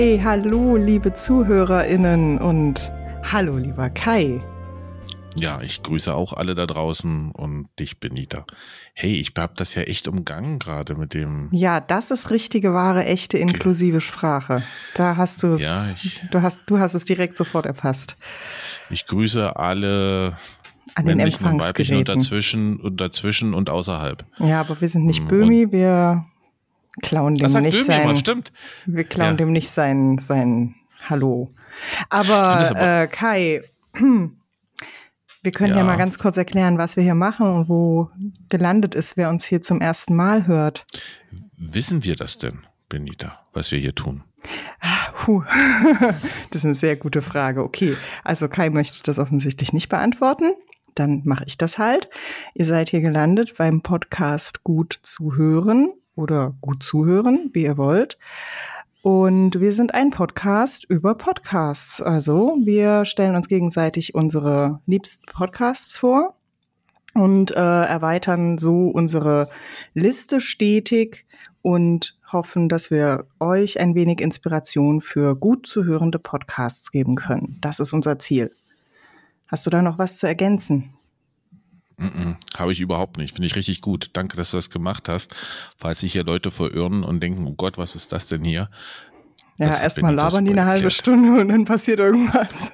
Hey, hallo, liebe ZuhörerInnen und hallo, lieber Kai. Ja, ich grüße auch alle da draußen und dich, Benita. Hey, ich habe das ja echt umgangen gerade mit dem... Ja, das ist richtige, wahre, echte, inklusive Sprache. Da hast du es, Ja, du hast es direkt sofort erfasst. ich grüße alle An den männlichen und weiblichen Empfangsgeräten. und dazwischen und außerhalb. Ja, aber wir sind nicht Und Böhmi, wir klauen das dem sagt nicht Böhmi immer, sein, stimmt. wir klauen Ja. dem nicht sein Hallo. Ich finde das Aber Kai, wir können ja mal ganz kurz erklären, was wir hier machen und wo gelandet ist, wer uns hier zum ersten Mal hört. Wissen wir das denn, Benita, was wir hier tun? Das ist eine sehr gute Frage. Okay, also Kai möchte das offensichtlich nicht beantworten. Dann mache ich das halt. Ihr seid hier gelandet beim Podcast Gut zuhören oder Gut zuhören, wie ihr wollt. Und wir sind ein Podcast über Podcasts. Also wir stellen uns gegenseitig unsere liebsten Podcasts vor und erweitern so unsere Liste stetig und hoffen, dass wir euch ein wenig Inspiration für gut zu hörende Podcasts geben können. Das ist unser Ziel. Hast du da noch was zu ergänzen? Habe ich überhaupt nicht. Finde ich richtig gut. Danke, dass du das gemacht hast. Falls sich hier Leute verirren und denken, oh Gott, was ist das denn hier? Ja, erstmal labern die eine halbe Stunde und dann passiert irgendwas.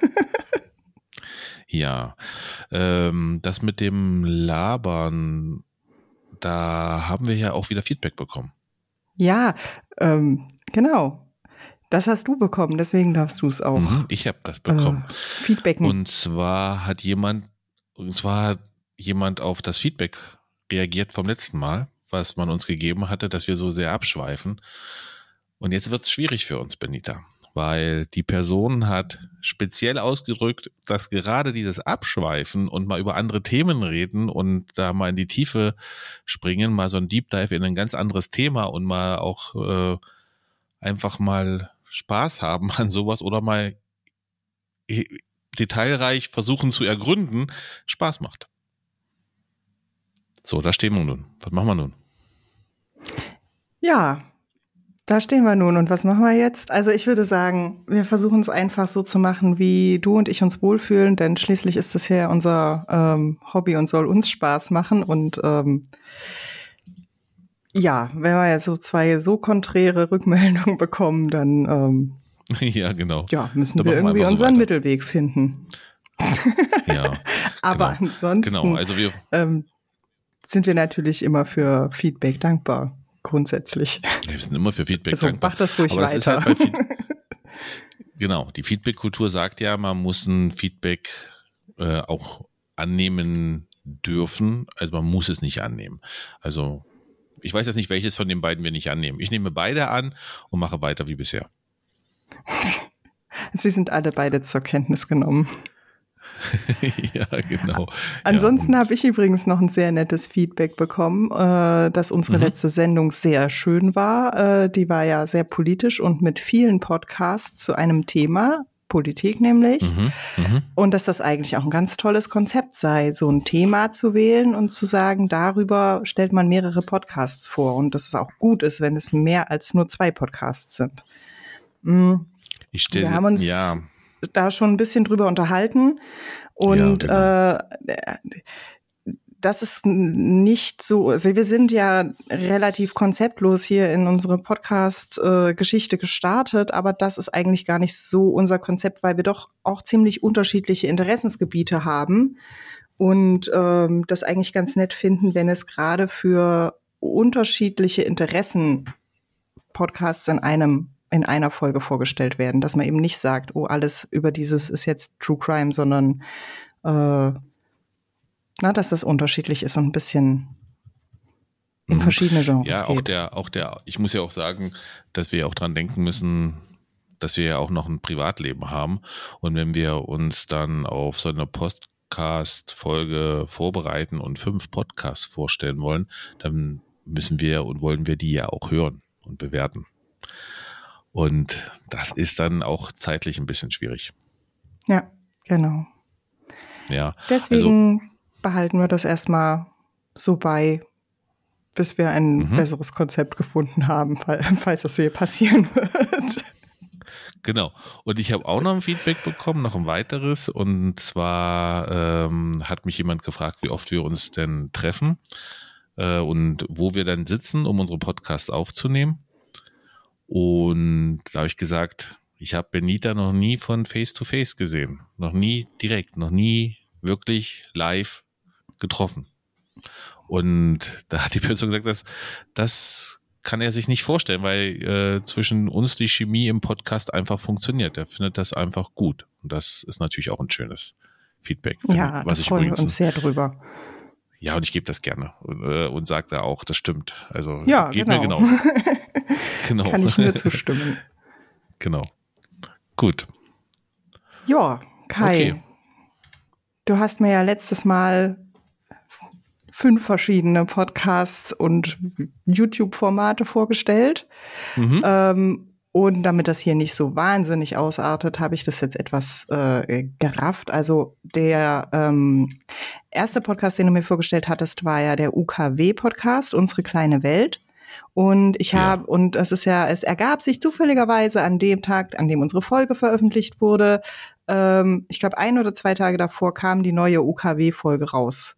Ja, das mit dem Labern, da haben wir ja auch wieder Feedback bekommen. Ja, genau. Das hast du bekommen, deswegen darfst du es auch. Ich habe das bekommen. Feedbacken. Und zwar hat jemand auf das Feedback reagiert vom letzten Mal, was man uns gegeben hatte, dass wir so sehr abschweifen. Und jetzt wird es schwierig für uns, Benita, weil die Person hat speziell ausgedrückt, dass gerade dieses Abschweifen und mal über andere Themen reden und da mal in die Tiefe springen, mal so ein Deep Dive in ein ganz anderes Thema und mal auch einfach mal Spaß haben an sowas oder mal detailreich versuchen zu ergründen, Spaß macht. So, da stehen wir nun. Was machen wir nun? Ja, da stehen wir nun. Und was machen wir jetzt? Also ich würde sagen, wir versuchen es einfach so zu machen, wie du und ich uns wohlfühlen, denn schließlich ist das ja unser Hobby und soll uns Spaß machen. Und ja, wenn wir jetzt so zwei so konträre Rückmeldungen bekommen, dann ja, genau. Ja, müssen wir irgendwie unseren Mittelweg finden. Ja. Aber genau. ansonsten Genau, also wir sind wir natürlich immer für Feedback dankbar, grundsätzlich. Wir sind immer für Feedback also dankbar. Mach das ruhig aber weiter. Das ist halt genau, die Feedback-Kultur sagt ja, man muss ein Feedback auch annehmen dürfen. Also man muss es nicht annehmen. Also ich weiß jetzt nicht, welches von den beiden wir nicht annehmen. Ich nehme beide an und mache weiter wie bisher. Sie sind alle beide zur Kenntnis genommen. Ja, genau. Ansonsten habe ich übrigens noch ein sehr nettes Feedback bekommen, dass unsere letzte Sendung sehr schön war. Die war ja sehr politisch und mit vielen Podcasts zu einem Thema, Politik nämlich. Und dass das eigentlich auch ein ganz tolles Konzept sei, so ein Thema zu wählen und zu sagen, darüber stellt man mehrere Podcasts vor. Und dass es auch gut ist, wenn es mehr als nur 2 Podcasts sind. Wir haben uns da schon ein bisschen drüber unterhalten und ja, genau. Das ist nicht so, also wir sind ja relativ konzeptlos hier in unsere Podcast-Geschichte gestartet, aber das ist eigentlich gar nicht so unser Konzept, weil wir doch auch ziemlich unterschiedliche Interessensgebiete haben und das eigentlich ganz nett finden, wenn es gerade für unterschiedliche Interessen Podcasts in einer Folge vorgestellt werden, dass man eben nicht sagt, oh, alles über dieses ist jetzt True Crime, sondern dass das unterschiedlich ist und ein bisschen in verschiedene Genres geht. Ich muss ja auch sagen, dass wir auch dran denken müssen, dass wir ja auch noch ein Privatleben haben. Und wenn wir uns dann auf so eine Podcast-Folge vorbereiten und 5 Podcasts vorstellen wollen, dann müssen wir und wollen wir die ja auch hören und bewerten. Und das ist dann auch zeitlich ein bisschen schwierig. Ja, genau. Ja, deswegen behalten wir das erstmal so bei, bis wir ein besseres Konzept gefunden haben, falls das hier passieren wird. Genau. Und ich habe auch noch ein Feedback bekommen, noch ein weiteres. Und zwar hat mich jemand gefragt, wie oft wir uns denn treffen und wo wir dann sitzen, um unsere Podcasts aufzunehmen. Und da habe ich gesagt, ich habe Benita noch nie von Face to Face gesehen. Noch nie direkt, noch nie wirklich live getroffen. Und da hat die Person gesagt, das kann er sich nicht vorstellen, weil zwischen uns die Chemie im Podcast einfach funktioniert. Er findet das einfach gut. Und das ist natürlich auch ein schönes Feedback. Ja, da freuen wir uns sehr drüber. Ja, und ich gebe das gerne und sage da auch, das stimmt. Also ja, geht genau. mir genau. Genau. Kann ich nur zustimmen. Genau. Gut. Ja, Kai, Okay. Du hast mir ja letztes Mal 5 verschiedene Podcasts und YouTube-Formate vorgestellt. Und damit das hier nicht so wahnsinnig ausartet, habe ich das jetzt etwas gerafft. Also der erste Podcast, den du mir vorgestellt hattest, war ja der UKW-Podcast, Unsere kleine Welt. Und es ergab sich zufälligerweise an dem Tag, an dem unsere Folge veröffentlicht wurde, ich glaube 1 oder 2 Tage davor kam die neue UKW-Folge raus.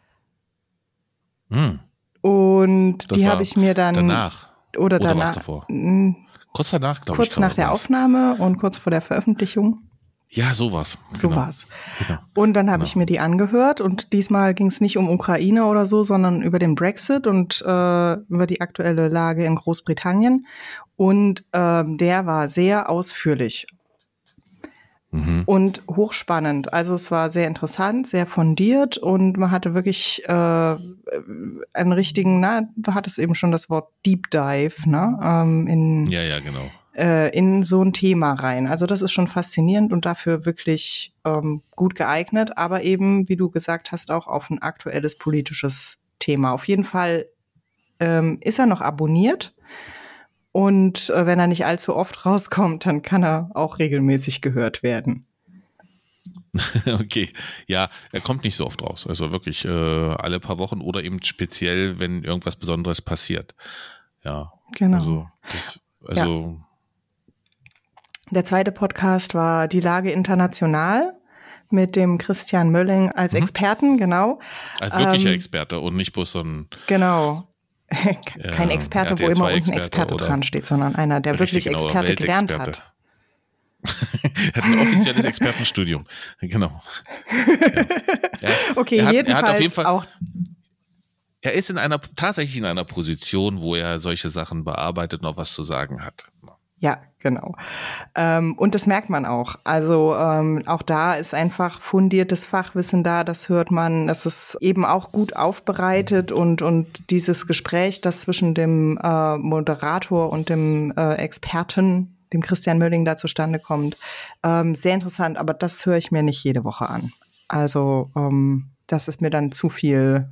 Und das die habe ich mir dann danach oder danach was davor? Kurz danach, glaube ich. Kurz nach der Aufnahme und kurz vor der Veröffentlichung. Ja, sowas. So war's. Genau. Und dann habe ich mir die angehört und diesmal ging es nicht um Ukraine oder so, sondern über den Brexit und über die aktuelle Lage in Großbritannien. Und der war sehr ausführlich. Und hochspannend. Also es war sehr interessant, sehr fundiert und man hatte wirklich einen richtigen, du hattest eben schon das Wort Deep Dive, ne? Ja, genau. In so ein Thema rein. Also das ist schon faszinierend und dafür wirklich gut geeignet, aber eben, wie du gesagt hast, auch auf ein aktuelles politisches Thema. Auf jeden Fall ist er noch abonniert. Und wenn er nicht allzu oft rauskommt, dann kann er auch regelmäßig gehört werden. Okay, ja, er kommt nicht so oft raus. Also wirklich alle paar Wochen oder eben speziell, wenn irgendwas Besonderes passiert. Ja, genau. Also Der zweite Podcast war Die Lage international mit dem Christian Mölling als Experten, genau. Als wirklicher Experte und nicht bloß so ein... Genau. Kein Experte, wo immer unten Experte dran steht, sondern einer, der wirklich Experte gelernt hat. Er hat ein offizielles Expertenstudium. Genau. Ja. Okay, jedenfalls auf jeden Fall, auch. Er ist tatsächlich in einer Position, wo er solche Sachen bearbeitet und auch was zu sagen hat. Ja, genau. Und das merkt man auch. Also auch da ist einfach fundiertes Fachwissen da, das hört man. Das ist eben auch gut aufbereitet und dieses Gespräch, das zwischen dem Moderator und dem Experten, dem Christian Mölling, da zustande kommt, sehr interessant, aber das höre ich mir nicht jede Woche an. Also das ist mir dann zu viel.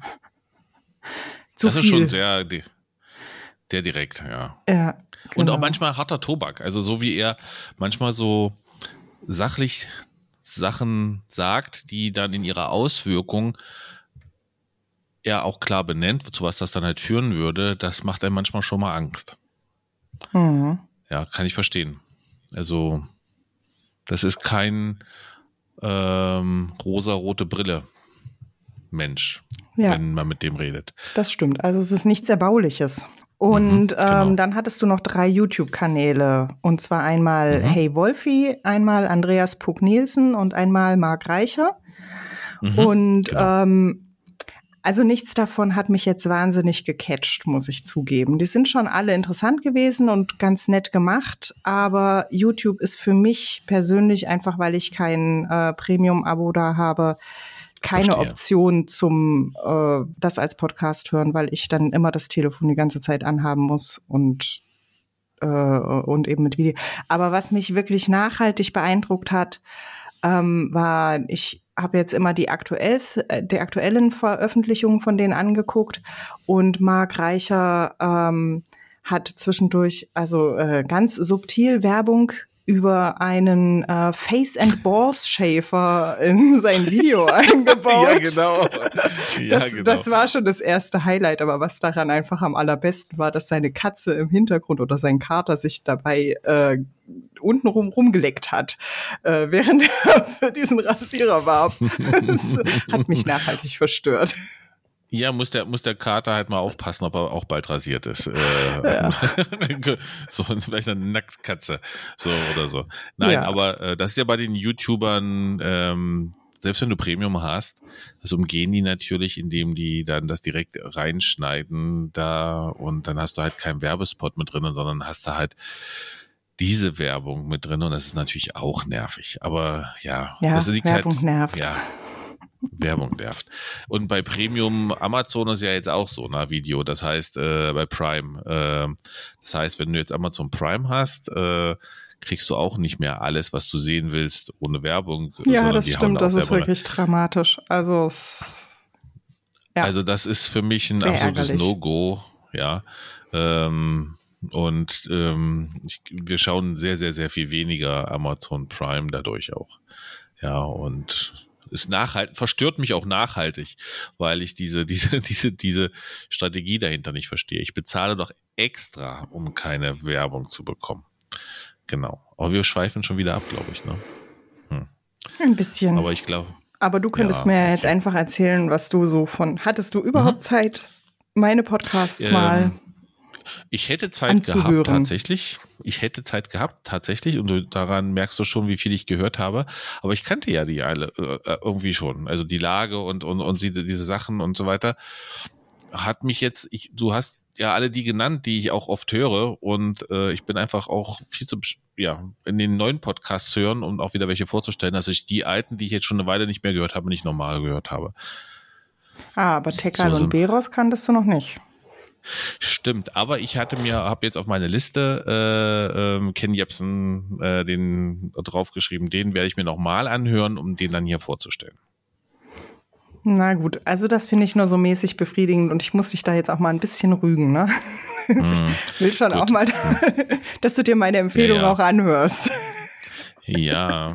Das ist schon sehr direkt, ja. Ja. Genau. Und auch manchmal harter Tobak. Also so wie er manchmal so sachlich Sachen sagt, die dann in ihrer Auswirkung er auch klar benennt, zu was das dann halt führen würde, das macht einem manchmal schon mal Angst. Ja, kann ich verstehen. Also das ist kein rosa-rote Brille Mensch, wenn man mit dem redet. Das stimmt. Also es ist nichts Erbauliches. Und genau. Dann hattest du noch 3 YouTube-Kanäle. Und zwar einmal Hey Wolfi, einmal Andreas Puck-Nielsen und einmal Marc Reicher. Und genau. Also nichts davon hat mich jetzt wahnsinnig gecatcht, muss ich zugeben. Die sind schon alle interessant gewesen und ganz nett gemacht. Aber YouTube ist für mich persönlich, einfach weil ich kein Premium-Abo da habe, keine Option zum das als Podcast hören, weil ich dann immer das Telefon die ganze Zeit anhaben muss und eben mit Video. Aber was mich wirklich nachhaltig beeindruckt hat, war, ich habe jetzt immer die aktuellen Veröffentlichungen von denen angeguckt und Marc Reicher hat zwischendurch ganz subtil Werbung über einen Face and Balls Shaver in sein Video eingebaut. Ja, genau. Das war schon das erste Highlight, aber was daran einfach am allerbesten war, dass seine Katze im Hintergrund oder sein Kater sich dabei untenrum rumgeleckt hat, während er für diesen Rasierer warb. Das hat mich nachhaltig verstört. Ja, muss der Kater halt mal aufpassen, ob er auch bald rasiert ist. Ja. So, vielleicht eine Nacktkatze, so oder so. Nein, Ja. aber das ist ja bei den YouTubern, selbst wenn du Premium hast, das umgehen die natürlich, indem die dann das direkt reinschneiden da und dann hast du halt keinen Werbespot mit drin, sondern hast du halt diese Werbung mit drin und das ist natürlich auch nervig. Aber ja, das liegt Werbung halt, nervt. ja. Werbung nervt. Und bei Premium Amazon ist ja jetzt auch so, Video. Das heißt, bei Prime. Das heißt, wenn du jetzt Amazon Prime hast, kriegst du auch nicht mehr alles, was du sehen willst, ohne Werbung. Ja, das die hauen stimmt, da auch das ist Werbung rein. wirklich dramatisch. Also, ja, Also das ist für mich ein sehr absolutes ärgerlich. No-Go, ja. Wir schauen sehr, sehr, sehr viel weniger Amazon Prime dadurch auch. Ja, und ist verstört mich auch nachhaltig, weil ich diese Strategie dahinter nicht verstehe. Ich bezahle doch extra, um keine Werbung zu bekommen. Genau. Aber wir schweifen schon wieder ab, glaube ich, ne? Ein bisschen. Aber ich glaube. Aber du könntest mir jetzt einfach erzählen, was du so hattest du überhaupt Zeit, meine Podcasts mal ich hätte Zeit anzuhören? gehabt, tatsächlich. Und daran merkst du schon, wie viel ich gehört habe. Aber ich kannte ja die alle irgendwie schon. Also die Lage und diese Sachen und so weiter. Hat mich jetzt, du hast ja alle die genannt, die ich auch oft höre. Und ich bin einfach auch viel in den neuen Podcasts hören, um auch wieder welche vorzustellen, dass ich die alten, die ich jetzt schon eine Weile nicht mehr gehört habe, nicht normal gehört habe. Aber Tekal und Beros kanntest du noch nicht. Stimmt, aber ich habe jetzt auf meine Liste Ken Jebsen den draufgeschrieben, den werde ich mir nochmal anhören, um den dann hier vorzustellen. Na gut, also das finde ich nur so mäßig befriedigend und ich muss dich da jetzt auch mal ein bisschen rügen, ne? Ich will schon gut. Auch mal, dass du dir meine Empfehlung auch anhörst. Ja,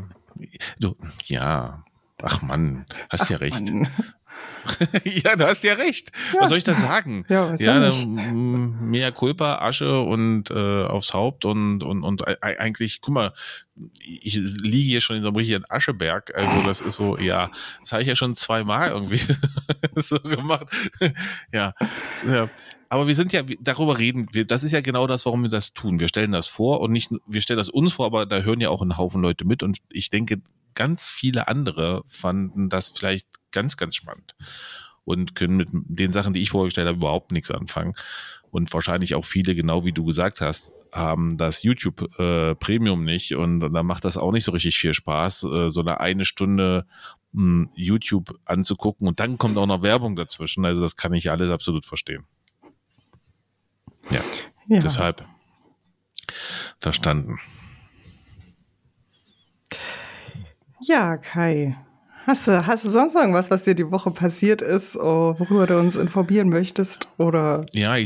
ach Mann, hast ja recht. Mann. Ja, du hast ja recht. Ja. Was soll ich da sagen? Ja, Mea culpa, Asche und aufs Haupt und eigentlich, guck mal, ich liege hier schon in so einem richtigen Ascheberg. Also das ist so, das habe ich ja schon 2-mal irgendwie so gemacht. Ja. Aber darüber reden wir, das ist ja genau das, warum wir das tun. Wir stellen das vor und wir stellen das uns vor, aber da hören ja auch ein Haufen Leute mit und ich denke, ganz viele andere fanden das vielleicht ganz, ganz spannend und können mit den Sachen, die ich vorgestellt habe, überhaupt nichts anfangen. Und wahrscheinlich auch viele, genau wie du gesagt hast, haben das YouTube Premium nicht und dann macht das auch nicht so richtig viel Spaß, so eine Stunde YouTube anzugucken und dann kommt auch noch Werbung dazwischen. Also das kann ich alles absolut verstehen. Ja. Deshalb verstanden. Ja, Kai. Hast du sonst irgendwas, was dir die Woche passiert ist, worüber du uns informieren möchtest? Oder? Ja,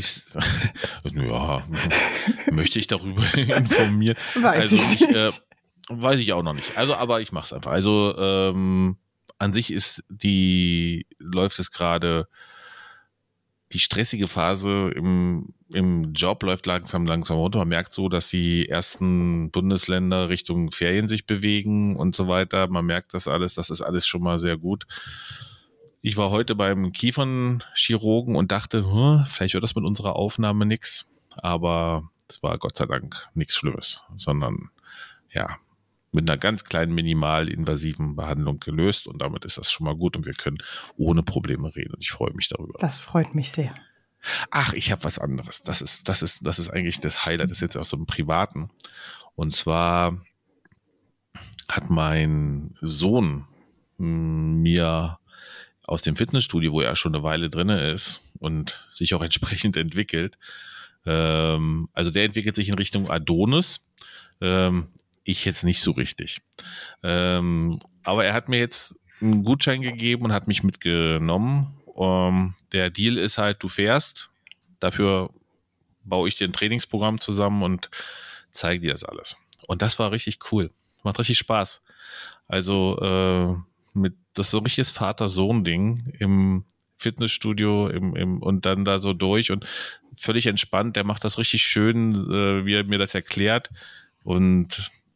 möchte ich darüber informieren? Weiß ich nicht. Weiß ich auch noch nicht. Also, aber ich mache es einfach. Also an sich läuft es gerade, die stressige Phase im Job läuft langsam runter. Man merkt so, dass die ersten Bundesländer Richtung Ferien sich bewegen und so weiter. Man merkt das ist alles schon mal sehr gut. Ich war heute beim Kiefernchirurgen und dachte, vielleicht wird das mit unserer Aufnahme nix. Aber es war Gott sei Dank nichts Schlimmes, sondern mit einer ganz kleinen minimalinvasiven Behandlung gelöst und damit ist das schon mal gut und wir können ohne Probleme reden und ich freue mich darüber. Das freut mich sehr. Ach, ich habe was anderes. Das ist eigentlich das Highlight, das ist jetzt aus so einem Privaten. Und zwar hat mein Sohn mir aus dem Fitnessstudio, wo er schon eine Weile drin ist und sich auch entsprechend entwickelt, also der entwickelt sich in Richtung Adonis, ich jetzt nicht so richtig. Aber er hat mir jetzt einen Gutschein gegeben und hat mich mitgenommen. Der Deal ist halt, du fährst, dafür baue ich dir ein Trainingsprogramm zusammen und zeige dir das alles. Und das war richtig cool. Macht richtig Spaß. Also das ist so ein richtiges Vater-Sohn-Ding im Fitnessstudio und dann da so durch und völlig entspannt. Der macht das richtig schön, wie er mir das erklärt. Und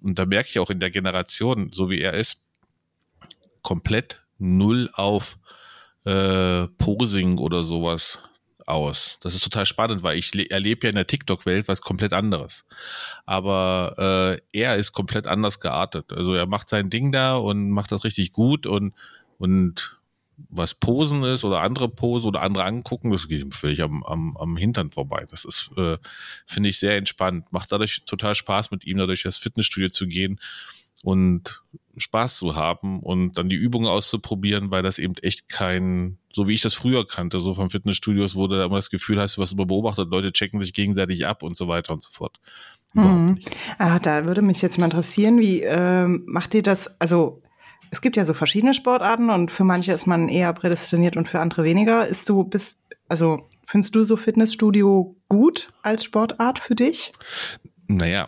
und da merke ich auch in der Generation, so wie er ist, komplett null auf Posing oder sowas aus. Das ist total spannend, weil ich erlebe ja in der TikTok-Welt was komplett anderes. Aber er ist komplett anders geartet. Also er macht sein Ding da und macht das richtig gut und was Posen ist oder andere Posen oder andere angucken, das geht ihm völlig am Hintern vorbei. Das ist, finde ich, sehr entspannt. Macht dadurch total Spaß mit ihm, dadurch ins Fitnessstudio zu gehen und Spaß zu haben und dann die Übungen auszuprobieren, weil das eben echt so wie ich das früher kannte, so von Fitnessstudios, wo du da immer das Gefühl hast, was du beobachtet, Leute checken sich gegenseitig ab und so weiter und so fort. Überhaupt nicht. Da würde mich jetzt mal interessieren, wie macht ihr das, also es gibt ja so verschiedene Sportarten und für manche ist man eher prädestiniert und für andere weniger. Findest du so Fitnessstudio gut als Sportart für dich? Naja,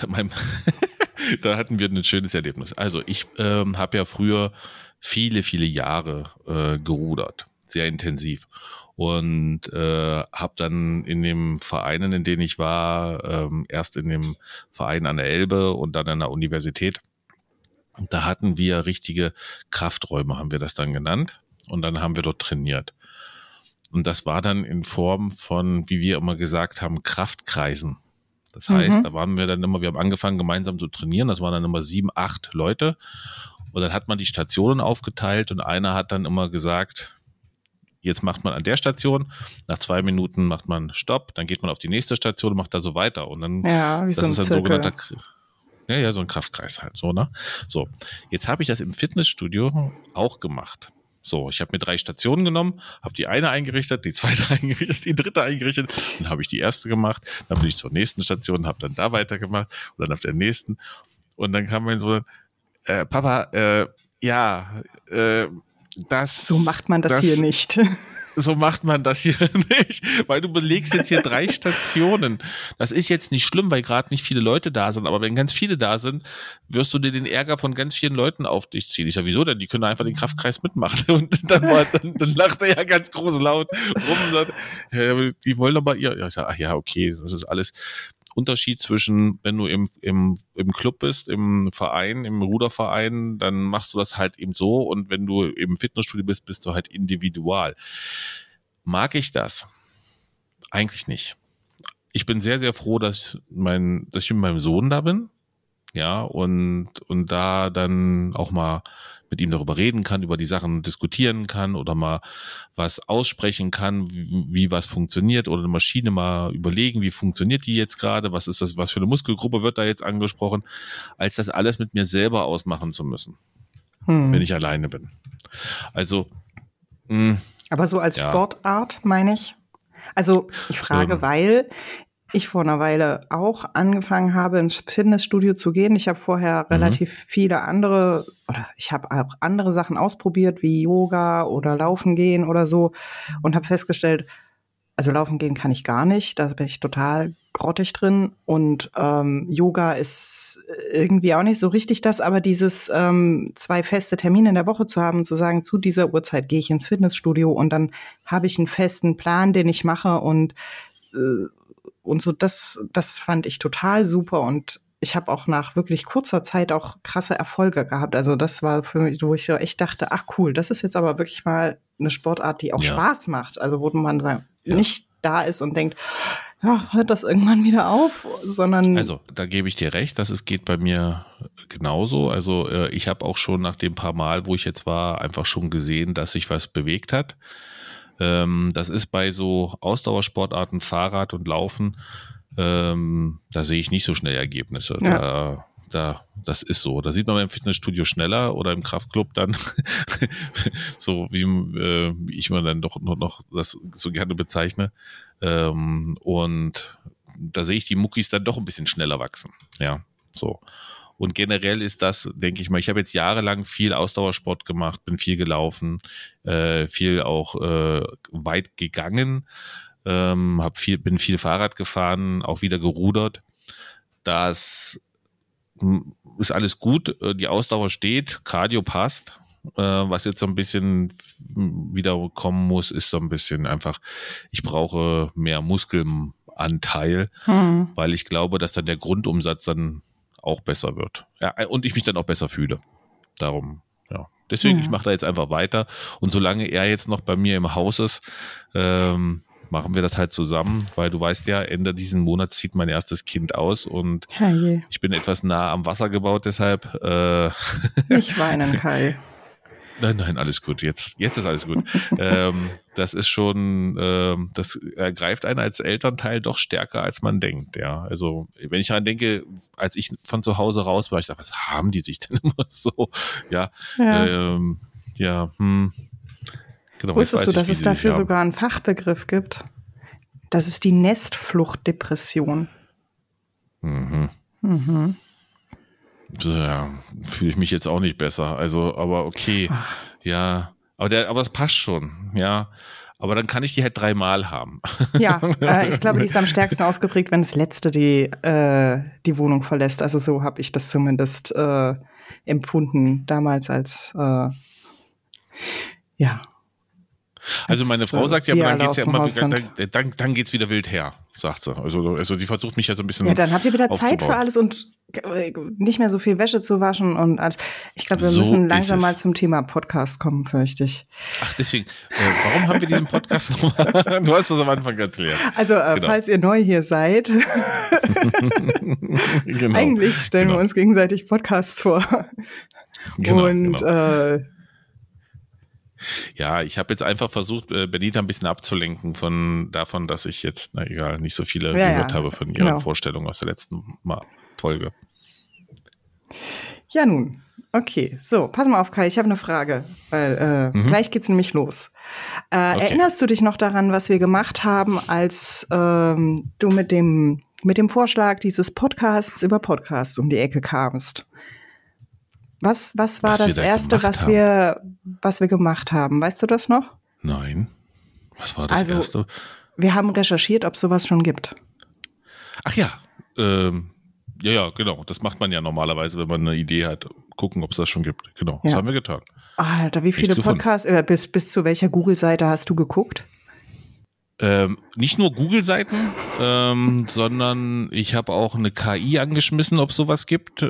da hatten wir ein schönes Erlebnis. Also ich habe ja früher viele, viele Jahre gerudert, sehr intensiv. Und habe dann in den Vereinen, in denen ich war, erst in dem Verein an der Elbe und dann an der Universität, und da hatten wir richtige Krafträume, haben wir das dann genannt. Und dann haben wir dort trainiert. Und das war dann in Form von, wie wir immer gesagt haben, Kraftkreisen. Das heißt, da waren wir haben angefangen gemeinsam zu trainieren. Das waren dann immer 7, 8 Leute. Und dann hat man die Stationen aufgeteilt und einer hat dann immer gesagt, jetzt macht man an der Station, nach 2 Minuten macht man Stopp, dann geht man auf die nächste Station und macht da so weiter. Und dann, wie so ein sogenannter, so ein Kraftkreis halt, so, ne? So. Jetzt habe ich das im Fitnessstudio auch gemacht. So, ich habe mir 3 Stationen genommen, habe die eine eingerichtet, die zweite eingerichtet, die dritte eingerichtet, dann habe ich die erste gemacht, dann bin ich zur nächsten Station, habe dann da weitergemacht und dann auf der nächsten und dann kam man so, Papa, so macht man das hier nicht. So macht man das hier nicht, weil du belegst jetzt hier 3 Stationen. Das ist jetzt nicht schlimm, weil gerade nicht viele Leute da sind, aber wenn ganz viele da sind, wirst du dir den Ärger von ganz vielen Leuten auf dich ziehen. Ich sag, wieso denn? Die können einfach den Kraftkreis mitmachen. Und dann lacht er ja ganz groß laut rum und sagt, die wollen aber ihr. Ja, ich sag, ach ja, okay, das ist alles Unterschied zwischen, wenn du im Club bist, im Verein, im Ruderverein, dann machst du das halt eben so und wenn du im Fitnessstudio bist, bist du halt individual. Mag ich das? Eigentlich nicht. Ich bin sehr, sehr froh, dass ich mit meinem Sohn da bin, ja, und da dann auch mal mit ihm darüber reden kann, über die Sachen diskutieren kann oder mal was aussprechen kann, wie was funktioniert oder eine Maschine mal überlegen, wie funktioniert die jetzt gerade, was ist das, was für eine Muskelgruppe wird da jetzt angesprochen, als das alles mit mir selber ausmachen zu müssen, wenn ich alleine bin. Also, aber so als Sportart, meine ich. Also ich frage, weil ich vor einer Weile auch angefangen habe, ins Fitnessstudio zu gehen. Ich habe vorher relativ ich habe auch andere Sachen ausprobiert, wie Yoga oder Laufen gehen oder so und habe festgestellt, also Laufen gehen kann ich gar nicht, da bin ich total grottig drin und Yoga ist irgendwie auch nicht so richtig das, aber dieses 2 feste Termine in der Woche zu haben und zu sagen, zu dieser Uhrzeit gehe ich ins Fitnessstudio und dann habe ich einen festen Plan, den ich mache und so, das fand ich total super und ich habe auch nach wirklich kurzer Zeit auch krasse Erfolge gehabt. Also das war für mich, wo ich so echt dachte, ach cool, das ist jetzt aber wirklich mal eine Sportart, die auch Spaß macht. Also wo man nicht da ist und denkt, ja, hört das irgendwann wieder auf, sondern... Also da gebe ich dir recht, geht bei mir genauso. Also ich habe auch schon nach dem paar Mal, wo ich jetzt war, einfach schon gesehen, dass sich was bewegt hat. Das ist bei so Ausdauersportarten, Fahrrad und Laufen, da sehe ich nicht so schnell Ergebnisse. Ja. Das ist so. Da sieht man im Fitnessstudio schneller oder im Kraftclub dann, so wie ich mir dann doch noch das so gerne bezeichne. Und da sehe ich die Muckis dann doch ein bisschen schneller wachsen. Ja, so. Und generell ist das, denke ich mal, ich habe jetzt jahrelang viel Ausdauersport gemacht, bin viel gelaufen, viel auch weit gegangen, bin viel Fahrrad gefahren, auch wieder gerudert. Das ist alles gut, die Ausdauer steht, Cardio passt. Was jetzt so ein bisschen wieder kommen muss, ist so ein bisschen einfach, ich brauche mehr Muskelanteil, weil ich glaube, dass dann der Grundumsatz dann auch besser wird. Ja, und ich mich dann auch besser fühle. Darum, ja. Deswegen, ich mache da jetzt einfach weiter. Und solange er jetzt noch bei mir im Haus ist, machen wir das halt zusammen, weil du weißt ja, Ende diesen Monats zieht mein erstes Kind aus und ich bin etwas nah am Wasser gebaut, deshalb. Nicht weinen, Kai. Nein, alles gut. Jetzt ist alles gut. Das ist schon, das ergreift einen als Elternteil doch stärker, als man denkt. Ja, also wenn ich daran denke, als ich von zu Hause raus war, ich dachte, was haben die sich denn immer so? Ja. Genau, wusstest du, dass es dafür sogar einen Fachbegriff gibt? Das ist die Nestfluchtdepression. Ja, fühle ich mich jetzt auch nicht besser. Also, aber okay. Ja, aber das passt schon. Ja, aber dann kann ich die halt 3-mal haben. Ja, ich glaube, die ist am stärksten ausgeprägt, wenn das Letzte die Wohnung verlässt. Also so habe ich das zumindest empfunden damals als Also meine Frau sagt ja, aber dann geht's ja immer dann geht's wieder wild her, sagt sie. Also die versucht mich ja so ein bisschen. Ja, dann habt ihr wieder Zeit für alles und nicht mehr so viel Wäsche zu waschen und alles. Ich glaube, wir müssen langsam mal zum Thema Podcast kommen, fürchte ich. Ach, deswegen, warum haben wir diesen Podcast nochmal? Du hast das am Anfang erklärt. Also, falls ihr neu hier seid, eigentlich stellen wir uns gegenseitig Podcasts vor. Ja, ich habe jetzt einfach versucht, Benita ein bisschen abzulenken davon, dass ich jetzt, nicht so viele gehört habe von ihren Vorstellungen aus der letzten Folge. Ja, nun. Okay, so, pass mal auf, Kai, ich habe eine Frage, weil gleich geht's nämlich los. Okay. Erinnerst du dich noch daran, was wir gemacht haben, als du mit dem Vorschlag dieses Podcasts über Podcasts um die Ecke kamst? Was war das Erste, was wir gemacht haben? Weißt du das noch? Nein. Was war das Erste? Wir haben recherchiert, ob sowas schon gibt. Ach ja. Ja, genau. Das macht man ja normalerweise, wenn man eine Idee hat. Gucken, ob es das schon gibt. Genau. Das haben wir getan. Alter, wie viele Podcasts, bis zu welcher Google-Seite hast du geguckt? Nicht nur Google-Seiten, sondern ich habe auch eine KI angeschmissen, ob es sowas gibt.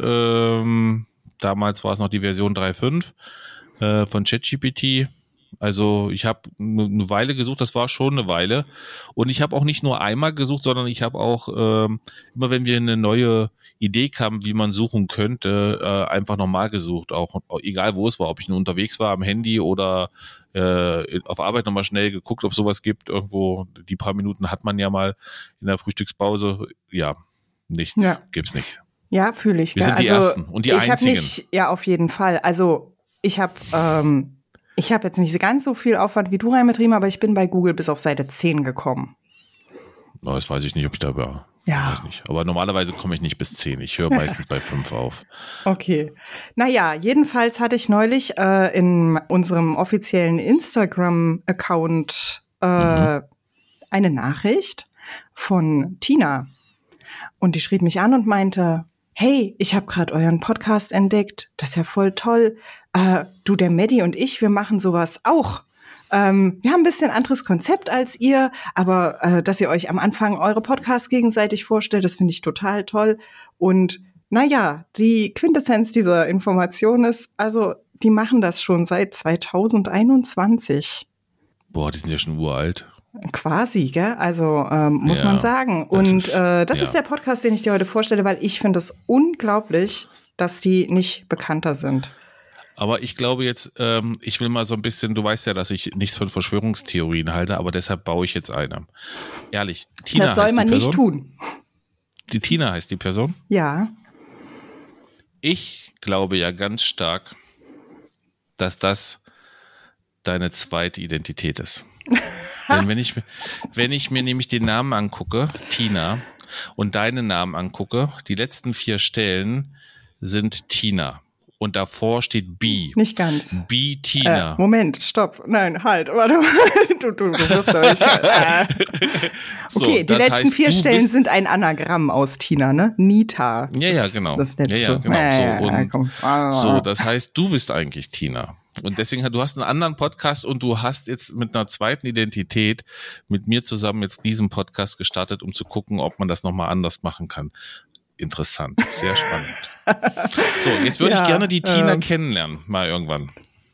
Damals war es noch die Version 3.5 von ChatGPT. Also ich habe eine Weile gesucht, das war schon eine Weile. Und ich habe auch nicht nur einmal gesucht, sondern ich habe auch immer, wenn wir eine neue Idee kamen, wie man suchen könnte, einfach nochmal gesucht. Auch egal wo es war, ob ich nur unterwegs war am Handy oder auf Arbeit nochmal schnell geguckt, ob sowas gibt. Irgendwo, die paar Minuten hat man ja mal in der Frühstückspause. Ja, nichts, gibt's nicht. Ja, fühle ich. Wir sind die Ersten und die Einzigen. Ja, auf jeden Fall. Also ich habe jetzt nicht ganz so viel Aufwand wie du reinbetrieben, aber ich bin bei Google bis auf Seite 10 gekommen. Oh, das weiß ich nicht, ob ich da war. Ja. Weiß nicht. Aber normalerweise komme ich nicht bis 10. Ich höre meistens bei 5 auf. Okay. Naja, jedenfalls hatte ich neulich in unserem offiziellen Instagram-Account eine Nachricht von Tina. Und die schrieb mich an und meinte, hey, ich habe gerade euren Podcast entdeckt, das ist ja voll toll. Du, der Maddie und ich, wir machen sowas auch. Wir haben ein bisschen anderes Konzept als ihr, aber dass ihr euch am Anfang eure Podcasts gegenseitig vorstellt, das finde ich total toll. Und naja, die Quintessenz dieser Information ist, also die machen das schon seit 2021. Boah, die sind ja schon uralt. Quasi, gell? Also muss man sagen. Und das ist der Podcast, den ich dir heute vorstelle, weil ich finde es unglaublich, dass die nicht bekannter sind. Aber ich glaube jetzt, ich will mal so ein bisschen, du weißt ja, dass ich nichts von Verschwörungstheorien halte, aber deshalb baue ich jetzt eine. Ehrlich, Tina heißt die Person. Das soll man nicht tun. Die Tina heißt die Person? Ja. Ich glaube ja ganz stark, dass das deine zweite Identität ist. Denn wenn ich mir nämlich den Namen angucke, Tina, und deinen Namen angucke, die letzten 4 Stellen sind Tina. Und davor steht B. Nicht ganz. B Tina. Moment, stopp. Nein, halt. Warte mal. Du wirst doch nicht. Okay, die letzten 4 Stellen sind ein Anagramm aus Tina, ne? Nita. Ja, genau. Das letzte. Ja, genau. So, das heißt, du bist eigentlich Tina. Und deswegen, du hast einen anderen Podcast und du hast jetzt mit einer zweiten Identität mit mir zusammen jetzt diesen Podcast gestartet, um zu gucken, ob man das nochmal anders machen kann. interessant, sehr spannend. So, jetzt würde ich gerne die Tina kennenlernen, mal irgendwann.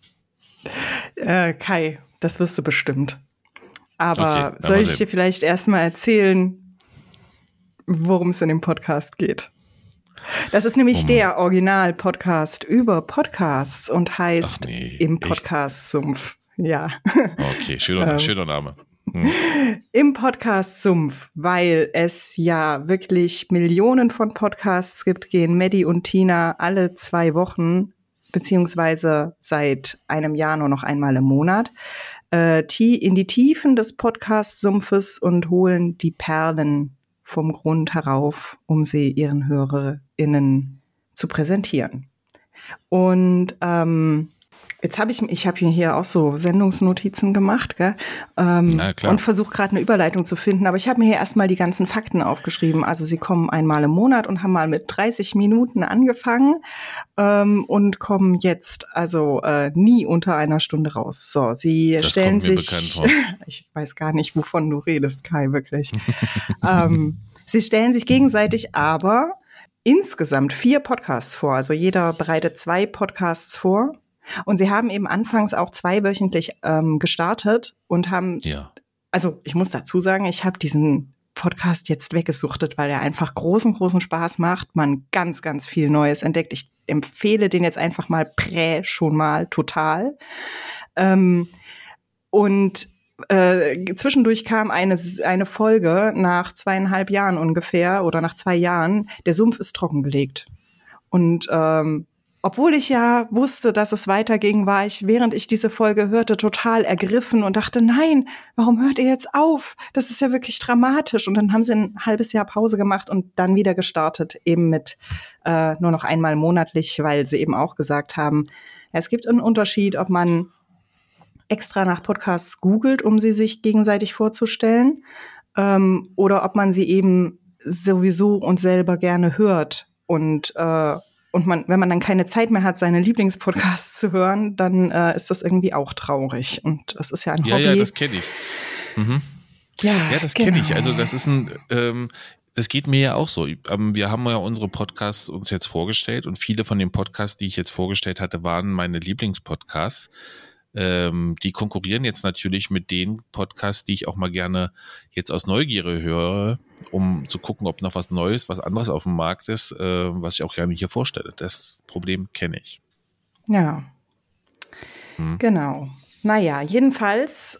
Kai, das wirst du bestimmt. Aber Okay, soll ich dir vielleicht erstmal erzählen, worum es in dem Podcast geht? Das ist nämlich der Original-Podcast über Podcasts und heißt Im Podcast-Sumpf. Ja. Okay, schöner Name. Im Podcast-Sumpf, weil es ja wirklich Millionen von Podcasts gibt, gehen Maddie und Tina alle 2 Wochen, beziehungsweise seit einem Jahr nur noch einmal im Monat, in die Tiefen des Podcast-Sumpfes und holen die Perlen vom Grund herauf, um sie ihren HörerInnen zu präsentieren. Und jetzt habe ich mir hier auch so Sendungsnotizen gemacht, gell? Und versuche gerade eine Überleitung zu finden. Aber ich habe mir hier erstmal die ganzen Fakten aufgeschrieben. Also sie kommen einmal im Monat und haben mal mit 30 Minuten angefangen und kommen jetzt also nie unter einer Stunde raus. So, sie das stellen kommt mir sich. bekannt vor. Ich weiß gar nicht, wovon du redest, Kai, wirklich. Sie stellen sich gegenseitig aber insgesamt 4 Podcasts vor. Also jeder bereitet 2 Podcasts vor. Und sie haben eben anfangs auch 2-wöchentlich gestartet und haben, also ich muss dazu sagen, ich habe diesen Podcast jetzt weggesuchtet, weil er einfach großen Spaß macht, man ganz, ganz viel Neues entdeckt. Ich empfehle den jetzt einfach mal schon mal total. Und zwischendurch kam eine Folge nach 2,5 Jahren ungefähr oder nach 2 Jahren, der Sumpf ist trockengelegt. Und obwohl ich ja wusste, dass es weiterging, war ich, während ich diese Folge hörte, total ergriffen und dachte, nein, warum hört ihr jetzt auf? Das ist ja wirklich dramatisch. Und dann haben sie ein halbes Jahr Pause gemacht und dann wieder gestartet, eben mit nur noch einmal monatlich, weil sie eben auch gesagt haben, ja, es gibt einen Unterschied, ob man extra nach Podcasts googelt, um sie sich gegenseitig vorzustellen, oder ob man sie eben sowieso und selber gerne hört. Und wenn man dann keine Zeit mehr hat, seine Lieblingspodcasts zu hören, dann ist das irgendwie auch traurig. Und das ist ja ein Hobby. Ja, das kenne ich. Mhm. Ja, das kenne ich. Also das ist das geht mir ja auch so. Wir haben ja unsere Podcasts uns jetzt vorgestellt und viele von den Podcasts, die ich jetzt vorgestellt hatte, waren meine Lieblingspodcasts. Die konkurrieren jetzt natürlich mit den Podcasts, die ich auch mal gerne jetzt aus Neugierde höre, um zu gucken, ob noch was Neues, was anderes auf dem Markt ist, was ich auch gerne hier vorstelle. Das Problem kenne ich. Ja, Genau. Naja, jedenfalls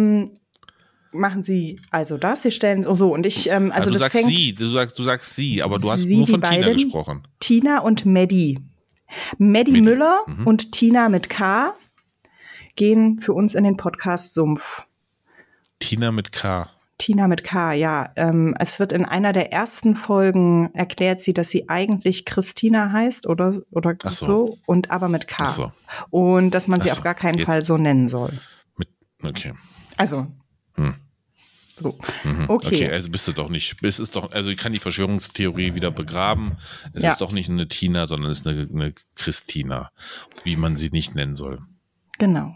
machen sie also das, sie stellen so und ich, also du das sagst fängt, du sagst sie, aber du hast nur von Tina gesprochen. Tina und Maddie. Maddie Müller und Tina mit K gehen für uns in den Podcast Sumpf. Tina mit K. Tina mit K, ja. Es wird in einer der ersten Folgen erklärt sie, dass sie eigentlich Christina heißt oder so, und aber mit K. So. Und dass man sie auf gar keinen Fall so nennen soll. Okay. Also, so. Okay, also bist du doch nicht, also ich kann die Verschwörungstheorie wieder begraben. Es ist doch nicht eine Tina, sondern es ist eine Christina, wie man sie nicht nennen soll. Genau.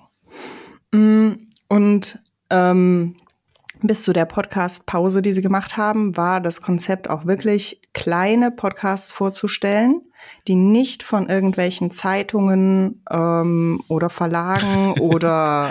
Und bis zu der Podcast-Pause, die sie gemacht haben, war das Konzept auch wirklich, kleine Podcasts vorzustellen, die nicht von irgendwelchen Zeitungen oder Verlagen oder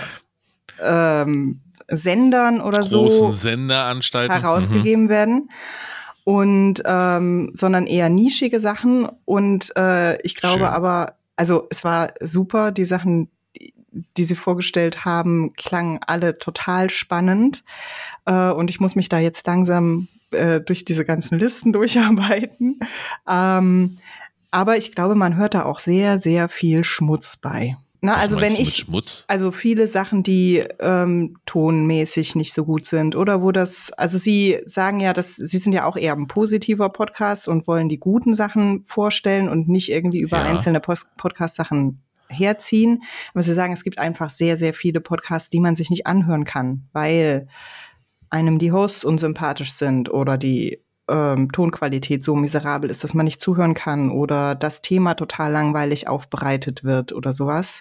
Sendern oder großen Senderanstalten herausgegeben werden. Und sondern eher nischige Sachen. Und ich glaube aber, also es war super, die Sachen, die sie vorgestellt haben, klangen alle total spannend. Und ich muss mich da jetzt langsam durch diese ganzen Listen durcharbeiten. Aber ich glaube, man hört da auch sehr, sehr viel Schmutz bei. Na, also wenn also viele Sachen, die tonmäßig nicht so gut sind oder also sie sagen ja, sie sind ja auch eher ein positiver Podcast und wollen die guten Sachen vorstellen und nicht irgendwie über einzelne Podcast-Sachen herziehen. Aber sie sagen, es gibt einfach sehr, sehr viele Podcasts, die man sich nicht anhören kann, weil einem die Hosts unsympathisch sind oder die Tonqualität so miserabel ist, dass man nicht zuhören kann oder das Thema total langweilig aufbereitet wird oder sowas.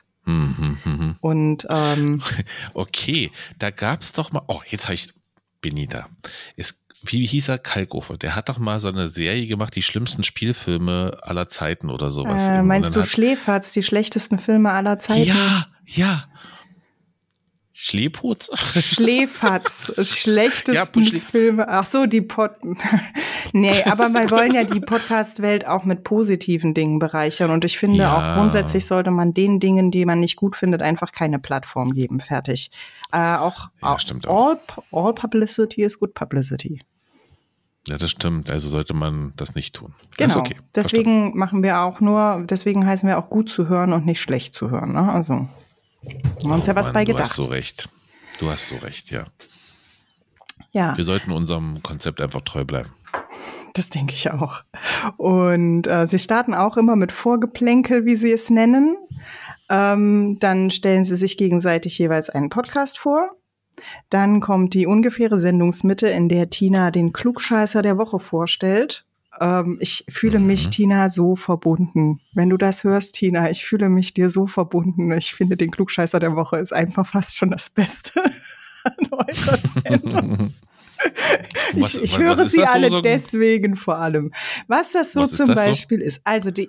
Und okay, da gab's doch mal, jetzt habe ich Benita. wie hieß er? Kalkofe. Der hat doch mal so eine Serie gemacht, die schlimmsten Spielfilme aller Zeiten oder sowas. Meinst du Schläferz, die schlechtesten Filme aller Zeiten? Ja. Schläputz? Schläferz, schlechtesten Filme. Ach so, Nee, aber wir wollen ja die Podcast-Welt auch mit positiven Dingen bereichern. Und ich finde auch grundsätzlich sollte man den Dingen, die man nicht gut findet, einfach keine Plattform geben. Fertig. Stimmt all publicity is good publicity. Ja, das stimmt. Also sollte man das nicht tun. Genau. Okay, deswegen deswegen heißen wir auch gut zu hören und nicht schlecht zu hören. Ne? Also haben wir uns ja was bei gedacht. Du hast so recht, ja. Ja. Wir sollten unserem Konzept einfach treu bleiben. Das denke ich auch. Und sie starten auch immer mit Vorgeplänkel, wie sie es nennen. Dann stellen sie sich gegenseitig jeweils einen Podcast vor. Dann kommt die ungefähre Sendungsmitte, in der Tina den Klugscheißer der Woche vorstellt. Ich fühle mich, Tina, so verbunden. Wenn du das hörst, Tina, ich fühle mich dir so verbunden. Ich finde, den Klugscheißer der Woche ist einfach fast schon das Beste an eurer Sendung. Ich höre sie alle so deswegen vor allem. Was das so zum Beispiel ist. Also den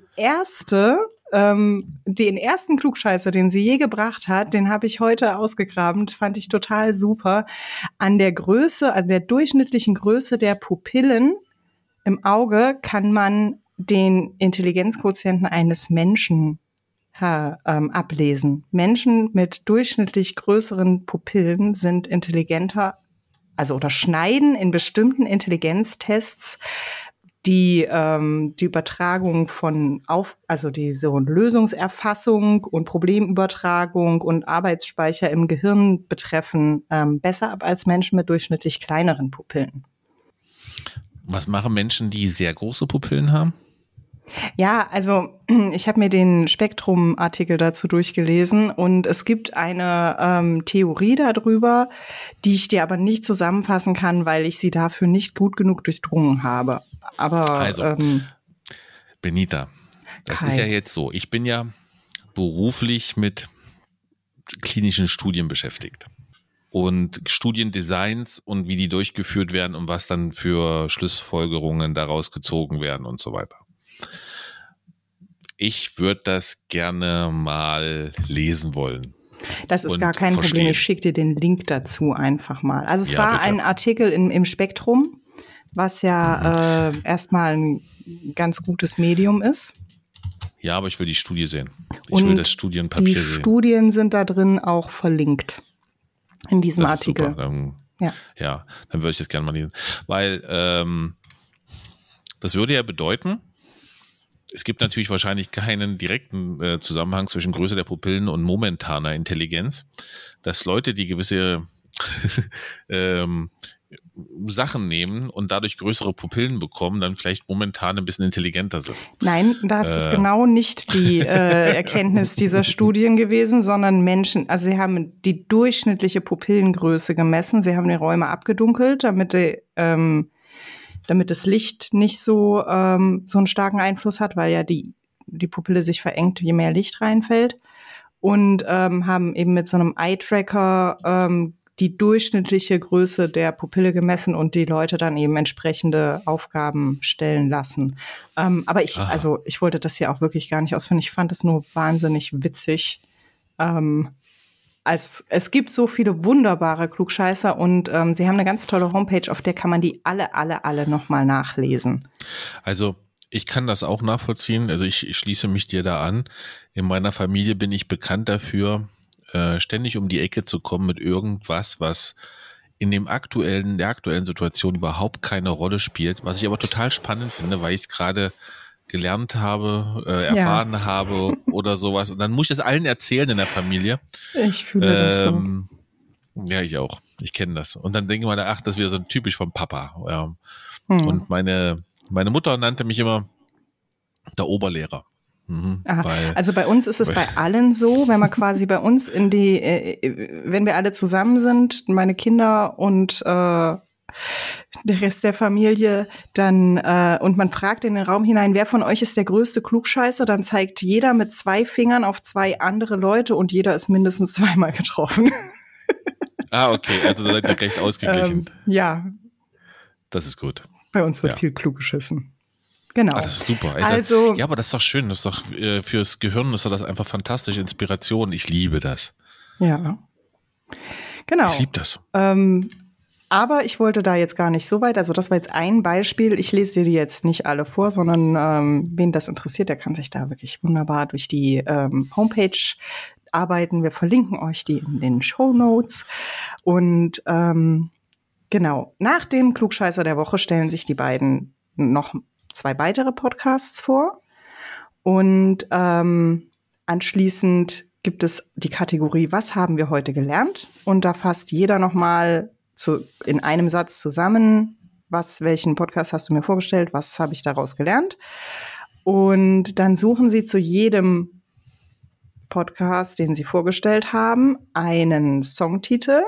ersten Klugscheißer, den sie je gebracht hat, den habe ich heute ausgegraben, fand ich total super. An der Größe, also der durchschnittlichen Größe der Pupillen im Auge kann man den Intelligenzquotienten eines Menschen ablesen. Menschen mit durchschnittlich größeren Pupillen sind intelligenter, oder schneiden in bestimmten Intelligenztests die Übertragung von die Lösungserfassung und Problemübertragung und Arbeitsspeicher im Gehirn betreffen, besser ab als Menschen mit durchschnittlich kleineren Pupillen. Was machen Menschen, die sehr große Pupillen haben? Ja, also ich habe mir den Spektrum-Artikel dazu durchgelesen und es gibt eine Theorie darüber, die ich dir aber nicht zusammenfassen kann, weil ich sie dafür nicht gut genug durchdrungen habe. Aber Benita, das ist ja jetzt so. Ich bin ja beruflich mit klinischen Studien beschäftigt. Und Studiendesigns und wie die durchgeführt werden und was dann für Schlussfolgerungen daraus gezogen werden und so weiter. Ich würde das gerne mal lesen wollen. Das ist gar kein Problem. Ich schicke dir den Link dazu einfach mal. Also es war bitte. Ein Artikel im Spektrum, was ja erstmal ein ganz gutes Medium ist. Ja, aber ich will die Studie sehen. Ich will das Studienpapier sehen. Die Studien sind da drin auch verlinkt. In diesem Artikel. Dann würde ich das gerne mal lesen. Weil das würde ja bedeuten, es gibt natürlich wahrscheinlich keinen direkten Zusammenhang zwischen Größe der Pupillen und momentaner Intelligenz, dass Leute, die gewisse Sachen nehmen und dadurch größere Pupillen bekommen, dann vielleicht momentan ein bisschen intelligenter sind. Nein, das ist genau nicht die Erkenntnis dieser Studien gewesen, sondern Menschen, also sie haben die durchschnittliche Pupillengröße gemessen, sie haben die Räume abgedunkelt, damit das Licht nicht so einen starken Einfluss hat, weil ja die Pupille sich verengt, je mehr Licht reinfällt, und haben eben mit so einem Eye-Tracker die durchschnittliche Größe der Pupille gemessen und die Leute dann eben entsprechende Aufgaben stellen lassen. Aber ich wollte das hier auch wirklich gar nicht ausführen. Ich fand es nur wahnsinnig witzig. Es gibt so viele wunderbare Klugscheißer und sie haben eine ganz tolle Homepage, auf der kann man die alle nochmal nachlesen. Also ich kann das auch nachvollziehen. Also ich schließe mich dir da an. In meiner Familie bin ich bekannt dafür, ständig um die Ecke zu kommen mit irgendwas, was in der aktuellen Situation überhaupt keine Rolle spielt, was ich aber total spannend finde, weil ich es gerade gelernt habe, erfahren habe oder sowas. Und dann muss ich das allen erzählen in der Familie. Ich fühle das so. Ja, ich auch. Ich kenne das. Und dann denke ich mal, das ist wieder so typisch vom Papa. Ja. Und meine Mutter nannte mich immer der Oberlehrer. Also bei uns ist es bei allen so, wenn man quasi bei uns wenn wir alle zusammen sind, meine Kinder und der Rest der Familie, dann und man fragt in den Raum hinein, wer von euch ist der größte Klugscheißer, dann zeigt jeder mit 2 Fingern auf 2 andere Leute und jeder ist mindestens 2-mal getroffen. Okay, also da seid ihr recht ausgeglichen. Ja. Das ist gut. Bei uns wird viel klug geschissen. Genau. Das ist super. Also, ja, aber das ist doch schön. Das ist doch fürs Gehirn ist das einfach fantastische Inspiration. Ich liebe das. Ja. Genau. Ich liebe das. Aber ich wollte da jetzt gar nicht so weit. Also das war jetzt ein Beispiel. Ich lese dir die jetzt nicht alle vor, sondern wen das interessiert, der kann sich da wirklich wunderbar durch die Homepage arbeiten. Wir verlinken euch die in den Shownotes. Und genau, nach dem Klugscheißer der Woche stellen sich die beiden noch 2 weitere Podcasts vor. Und anschließend gibt es die Kategorie, was haben wir heute gelernt? Und da fasst jeder nochmal in einem Satz zusammen, welchen Podcast hast du mir vorgestellt, was habe ich daraus gelernt? Und dann suchen sie zu jedem Podcast, den sie vorgestellt haben, einen Songtitel,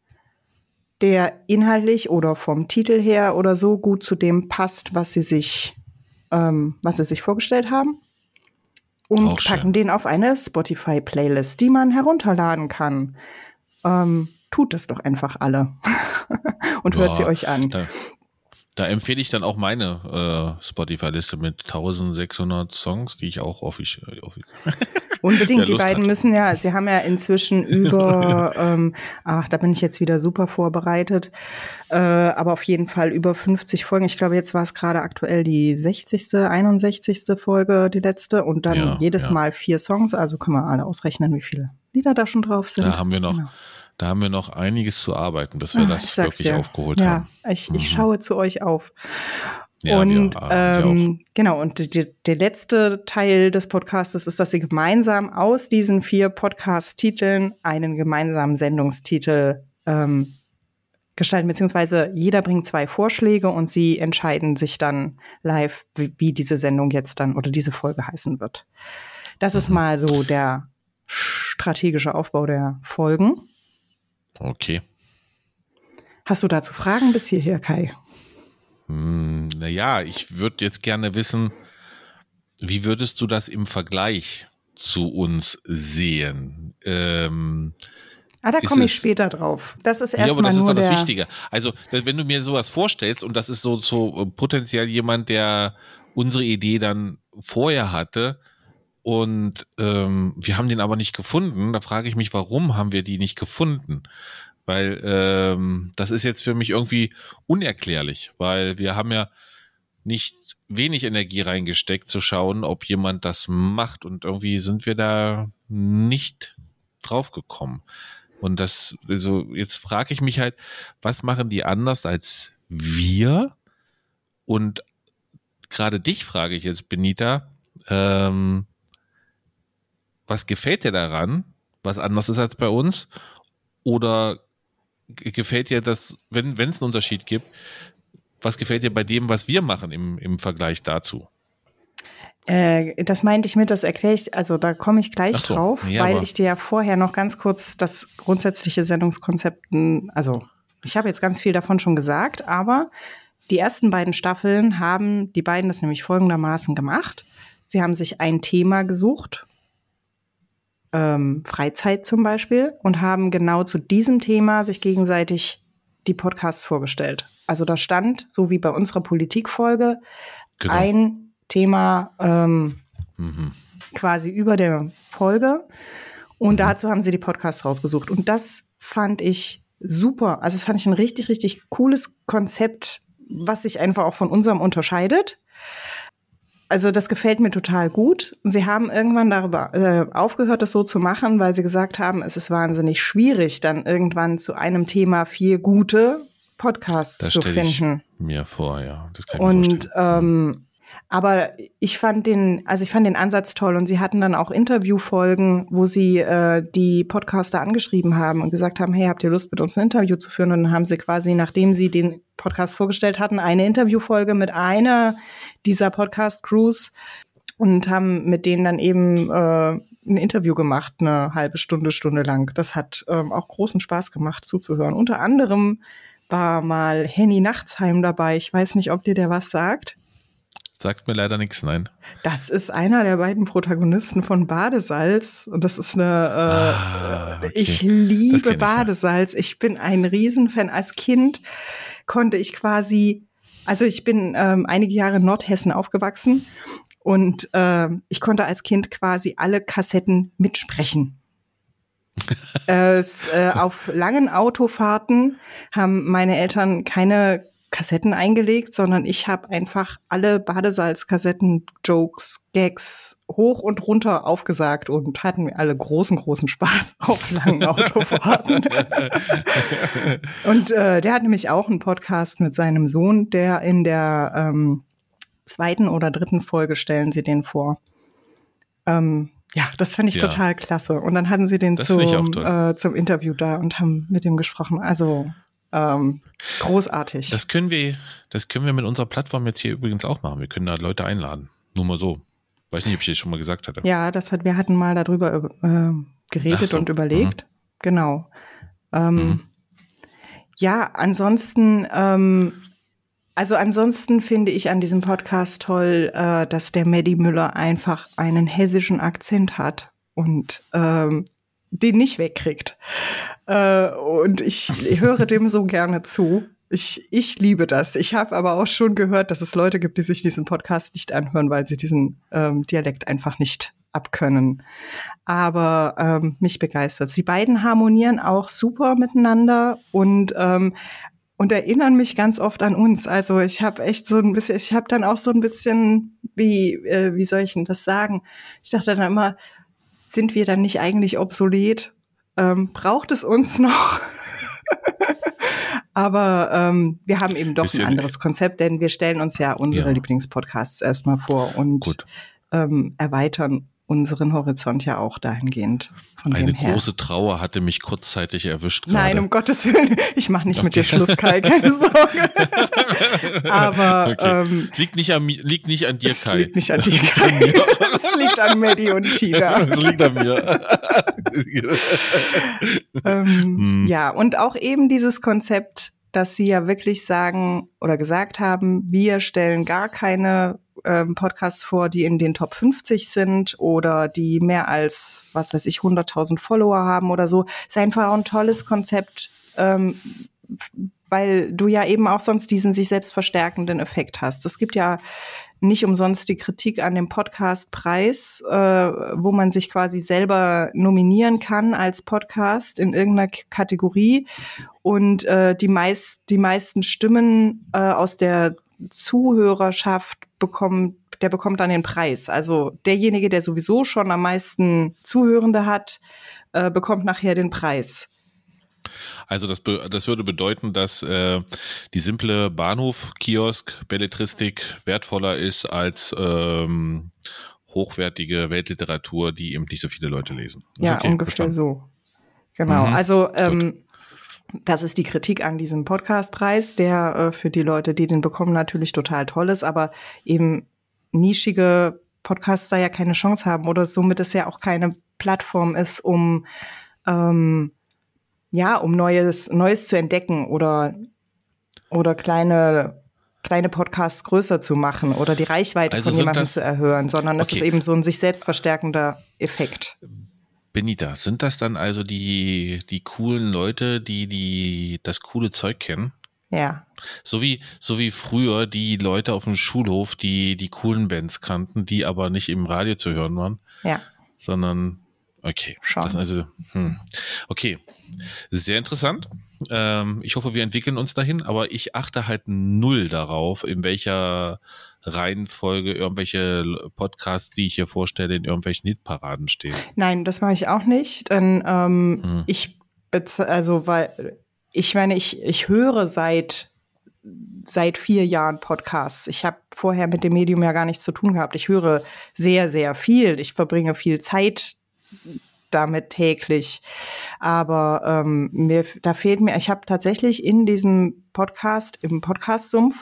der inhaltlich oder vom Titel her oder so gut zu dem passt, was sie sich vorgestellt haben. Und packen den auf eine Spotify-Playlist, die man herunterladen kann. Tut das doch einfach alle und hört sie euch an. Da empfehle ich dann auch meine Spotify-Liste mit 1600 Songs, die ich auch offiziell. Unbedingt, die beiden müssen sie haben ja inzwischen über, da bin ich jetzt wieder super vorbereitet, aber auf jeden Fall über 50 Folgen. Ich glaube, jetzt war es gerade aktuell die 60., 61. Folge, die letzte, und dann jedes Mal 4 Songs, also können wir alle ausrechnen, wie viele Lieder da schon drauf sind. Da haben wir noch einiges zu arbeiten, bis wir das wirklich aufgeholt haben. Ja, ich schaue zu euch auf. Ja, und genau, und der letzte Teil des Podcastes ist, dass sie gemeinsam aus diesen 4 Podcast-Titeln einen gemeinsamen Sendungstitel gestalten, beziehungsweise jeder bringt 2 Vorschläge und sie entscheiden sich dann live, wie diese Sendung jetzt dann oder diese Folge heißen wird. Das ist mal so der strategische Aufbau der Folgen. Okay. Hast du dazu Fragen bis hierher, Kai? Naja, ich würde jetzt gerne wissen, wie würdest du das im Vergleich zu uns sehen? Da komme ich später drauf. Das ist erstmal aber das nur ist doch das Wichtige. Also, wenn du mir sowas vorstellst und das ist so potenziell jemand, der unsere Idee dann vorher hatte und wir haben den aber nicht gefunden, da frage ich mich, warum haben wir die nicht gefunden? Weil das ist jetzt für mich irgendwie unerklärlich, weil wir haben ja nicht wenig Energie reingesteckt zu schauen, ob jemand das macht, und irgendwie sind wir da nicht drauf gekommen. Und jetzt frage ich mich halt, was machen die anders als wir? Und gerade dich frage ich jetzt, Benita, was gefällt dir daran, was anders ist als bei uns? Oder gefällt dir das, wenn es einen Unterschied gibt, was gefällt dir bei dem, was wir machen im Vergleich dazu? Das meinte ich mit, das erkläre ich, also da komme ich gleich drauf, weil ich dir ja vorher noch ganz kurz das grundsätzliche Sendungskonzept, also ich habe jetzt ganz viel davon schon gesagt, aber die ersten beiden Staffeln haben die beiden das nämlich folgendermaßen gemacht. Sie haben sich ein Thema gesucht, Freizeit zum Beispiel, und haben genau zu diesem Thema sich gegenseitig die Podcasts vorgestellt. Also da stand, so wie bei unserer Politikfolge, ein Thema quasi über der Folge, und dazu haben sie die Podcasts rausgesucht. Und das fand ich super. Also das fand ich ein richtig, richtig cooles Konzept, was sich einfach auch von unserem unterscheidet. Also das gefällt mir total gut. Und sie haben irgendwann darüber aufgehört, das so zu machen, weil sie gesagt haben, es ist wahnsinnig schwierig, dann irgendwann zu einem Thema 4 gute Podcasts zu finden. Das stelle ich mir vor, ja. Das kann ich mir vorstellen. Aber ich fand den Ansatz toll, und sie hatten dann auch Interviewfolgen, wo sie die Podcaster angeschrieben haben und gesagt haben, hey, habt ihr Lust, mit uns ein Interview zu führen? Und dann haben sie quasi, nachdem sie den Podcast vorgestellt hatten, eine Interviewfolge mit einer dieser Podcast-Crews und haben mit denen dann eben ein Interview gemacht, eine halbe Stunde, Stunde lang. Das hat auch großen Spaß gemacht zuzuhören. Unter anderem war mal Henny Nachtsheim dabei. Ich weiß nicht, ob dir der was sagt. Sagt mir leider nichts, nein. Das ist einer der beiden Protagonisten von Badesalz. Und das ist okay. Ich liebe Badesalz. Ich bin ein Riesenfan. Als Kind konnte ich quasi Also ich bin einige Jahre in Nordhessen aufgewachsen und ich konnte als Kind quasi alle Kassetten mitsprechen. Auf langen Autofahrten haben meine Eltern keine Kassetten eingelegt, sondern ich habe einfach alle Badesalzkassetten, Jokes, Gags hoch und runter aufgesagt und hatten wir alle großen Spaß auf langen Autofahrten. Und der hat nämlich auch einen Podcast mit seinem Sohn, der in der 2. oder 3. Folge stellen sie den vor. Ja, das fand ich total klasse. Und dann hatten sie den zum Interview da und haben mit ihm gesprochen. Also großartig. Das können wir mit unserer Plattform jetzt hier übrigens auch machen. Wir können da Leute einladen. Nur mal so. Weiß nicht, ob ich das schon mal gesagt hatte. Ja, wir hatten mal darüber geredet und überlegt. Genau. Ja, ansonsten finde ich an diesem Podcast toll, dass der Maddie Müller einfach einen hessischen Akzent hat und den nicht wegkriegt. Und ich höre dem so gerne zu. Ich liebe das. Ich habe aber auch schon gehört, dass es Leute gibt, die sich diesen Podcast nicht anhören, weil sie diesen Dialekt einfach nicht abkönnen. Aber mich begeistert. Sie beiden harmonieren auch super miteinander und erinnern mich ganz oft an uns. Also ich habe echt so ein bisschen, ich habe dann auch so ein bisschen, wie soll ich denn das sagen? Ich dachte dann immer, sind wir dann nicht eigentlich obsolet? Braucht es uns noch? Aber wir haben eben doch ein anderes Konzept, denn wir stellen uns ja unsere Lieblingspodcasts erstmal vor und erweitern unseren Horizont ja auch dahingehend. Eine große Trauer hatte mich kurzzeitig erwischt. Nein, um Gottes Willen. Ich mache nicht mit dir Schluss, Kai, keine Sorge. Aber liegt nicht an dir, es Kai. Liegt nicht an dir, Kai. Es liegt an Maddie und Tina. Es liegt an mir. Ja, und auch eben dieses Konzept, dass sie ja wirklich sagen oder gesagt haben, wir stellen gar keine Podcasts vor, die in den Top 50 sind oder die mehr als, 100.000 Follower haben oder so. Ist einfach auch ein tolles Konzept, weil du ja eben auch sonst diesen sich selbst verstärkenden Effekt hast. Es gibt ja nicht umsonst die Kritik an dem Podcastpreis, wo man sich quasi selber nominieren kann als Podcast in irgendeiner Kategorie. Und die meisten Stimmen aus der Zuhörerschaft bekommt dann den Preis. Also derjenige, der sowieso schon am meisten Zuhörende hat, bekommt nachher den Preis. Also das würde bedeuten, dass die simple Bahnhof-Kiosk-Belletristik wertvoller ist als hochwertige Weltliteratur, die eben nicht so viele Leute lesen. Ja, okay, ungefähr so. Genau, also das ist die Kritik an diesem Podcastpreis, der für die Leute, die den bekommen, natürlich total toll ist, aber eben nischige Podcaster ja keine Chance haben oder somit es ja auch keine Plattform ist, um Neues zu entdecken oder kleine Podcasts größer zu machen oder die Reichweite von jemandem zu erhöhen, sondern es ist eben so ein sich selbst verstärkender Effekt. Benita, sind das dann also die coolen Leute, die das coole Zeug kennen? Ja. So wie früher die Leute auf dem Schulhof, die coolen Bands kannten, die aber nicht im Radio zu hören waren. Ja. Sondern, okay. Schon. Das also, okay. Sehr interessant. Ich hoffe, wir entwickeln uns dahin, aber ich achte halt null darauf, in welcher Reihenfolge irgendwelche Podcasts, die ich hier vorstelle, in irgendwelchen Hitparaden stehen. Nein, das mache ich auch nicht, denn ich höre seit 4 Jahren Podcasts. Ich habe vorher mit dem Medium ja gar nichts zu tun gehabt. Ich höre sehr, sehr viel. Ich verbringe viel Zeit damit täglich. Aber ich habe tatsächlich in diesem Podcast, im Podcast-Sumpf,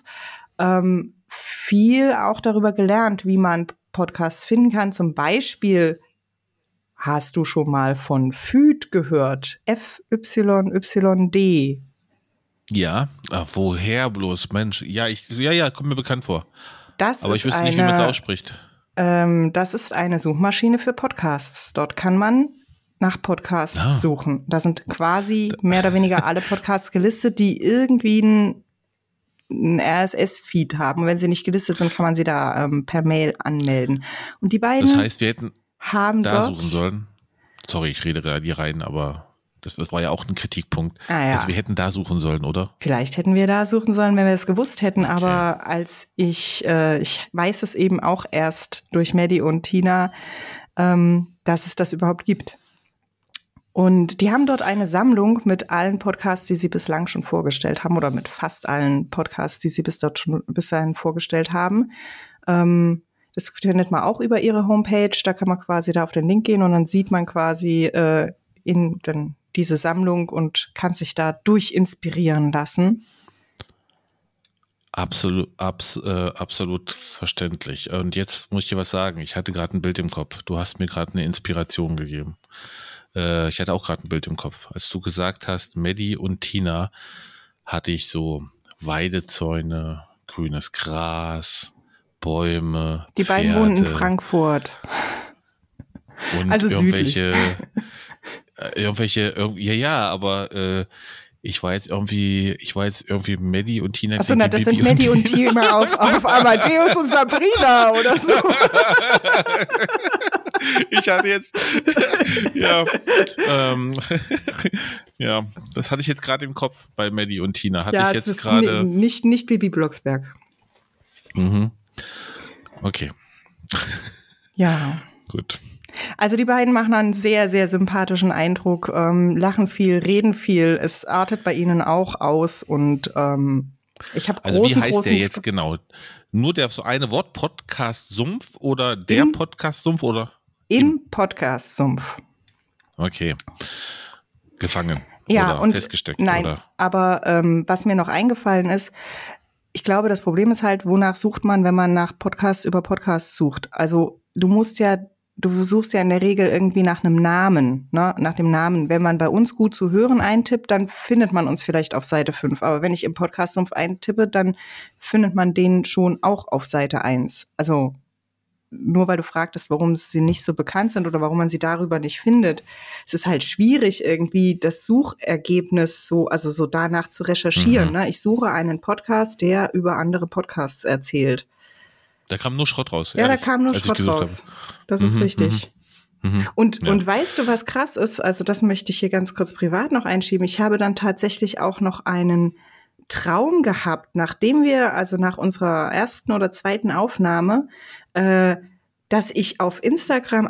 viel auch darüber gelernt, wie man Podcasts finden kann. Zum Beispiel, hast du schon mal von FYD gehört? FYYD. Ja, woher bloß, Mensch? Ja, kommt mir bekannt vor. Aber ich wüsste nicht, wie man es ausspricht. Das ist eine Suchmaschine für Podcasts. Dort kann man nach Podcasts suchen. Da sind quasi mehr oder weniger alle Podcasts gelistet, die irgendwie einen RSS-Feed haben. Und wenn sie nicht gelistet sind, kann man sie da per Mail anmelden. Und die beiden Das heißt, wir hätten haben da dort, suchen sollen. Sorry, ich rede gerade hier rein, aber das war ja auch ein Kritikpunkt. ja. Also wir hätten da suchen sollen, oder? Vielleicht hätten wir da suchen sollen, wenn wir es gewusst hätten. Okay. Aber als ich weiß es eben auch erst durch Maddie und Tina, dass es das überhaupt gibt. Und die haben dort eine Sammlung mit allen Podcasts, die sie bislang schon vorgestellt haben, oder mit fast allen Podcasts, die sie bis dahin vorgestellt haben. Das findet man auch über ihre Homepage. Da kann man quasi da auf den Link gehen und dann sieht man quasi in diese Sammlung und kann sich da durchinspirieren lassen. Absolut verständlich. Und jetzt muss ich dir was sagen. Ich hatte gerade ein Bild im Kopf. Du hast mir gerade eine Inspiration gegeben. Ich hatte auch gerade ein Bild im Kopf. Als du gesagt hast, Maddie und Tina, hatte ich so Weidezäune, grünes Gras, Bäume, Die beiden Pferde wohnen in Frankfurt. und Also irgendwelche, aber ich war jetzt irgendwie Maddie und Tina. Achso, das sind Maddie und Tina auf Amadeus und Sabrina oder so. Ich hatte jetzt, ja, das hatte ich jetzt gerade im Kopf bei Maddie und Tina. Hatte ich jetzt gerade nicht Bibi Blocksberg. Mhm. Okay. Ja. Gut. Also die beiden machen einen sehr, sehr sympathischen Eindruck, lachen viel, reden viel. Es artet bei ihnen auch aus und ich habe Also wie heißt der jetzt genau? Nur der so eine Wort Podcast-Sumpf oder der Podcast-Sumpf oder? Im Podcast-Sumpf. Okay. Gefangen. Ja, oder und festgesteckt. Nein, oder? aber was mir noch eingefallen ist, ich glaube, das Problem ist halt, wonach sucht man, wenn man nach Podcasts über Podcasts sucht? Also du suchst ja in der Regel irgendwie nach einem Namen, ne? Nach dem Namen. Wenn man bei uns gut zu hören eintippt, dann findet man uns vielleicht auf Seite 5. Aber wenn ich im Podcast-Sumpf eintippe, dann findet man den schon auch auf Seite 1. Also nur weil du fragtest, warum sie nicht so bekannt sind oder warum man sie darüber nicht findet. Es ist halt schwierig, irgendwie das Suchergebnis so danach zu recherchieren. Ne? Ich suche einen Podcast, der über andere Podcasts erzählt. Da kam nur Schrott raus. Ja, da kam nur Schrott raus. Das ist richtig. Und weißt du, was krass ist? Also das möchte ich hier ganz kurz privat noch einschieben. Ich habe dann tatsächlich auch noch einen Traum gehabt, nach unserer ersten oder zweiten Aufnahme, dass ich auf Instagram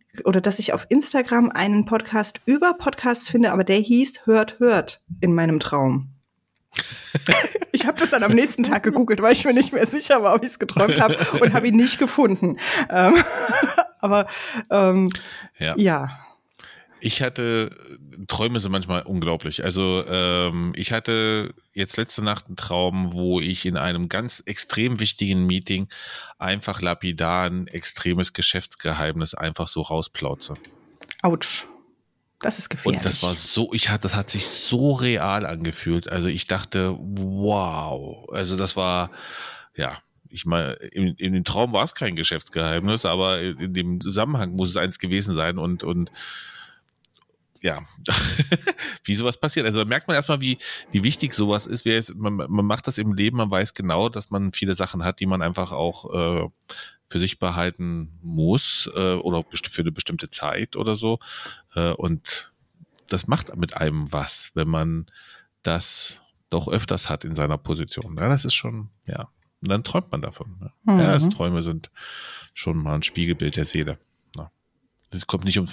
einen Podcast über Podcasts finde, aber der hieß Hört in meinem Traum. Ich habe das dann am nächsten Tag gegoogelt, weil ich mir nicht mehr sicher war, ob ich es geträumt habe und habe ihn nicht gefunden. Aber ja. Ich hatte, Träume sind manchmal unglaublich. Also ich hatte jetzt letzte Nacht einen Traum, wo ich in einem ganz extrem wichtigen Meeting einfach lapidar ein extremes Geschäftsgeheimnis einfach so rausplauze. Autsch. Das ist gefährlich. Und das war so, das hat sich so real angefühlt. Also ich dachte, wow. Also das war, ja, ich meine, in dem Traum war es kein Geschäftsgeheimnis, aber in dem Zusammenhang muss es eins gewesen sein und ja, wie sowas passiert. Also da merkt man erstmal, wie wichtig sowas ist. Man macht das im Leben, man weiß genau, dass man viele Sachen hat, die man einfach auch für sich behalten muss oder für eine bestimmte Zeit oder so. Und das macht mit einem was, wenn man das doch öfters hat in seiner Position. Ja, das ist schon, ja. Und dann träumt man davon. Ne? Mhm. Ja, also Träume sind schon mal ein Spiegelbild der Seele. Ne? Das kommt nicht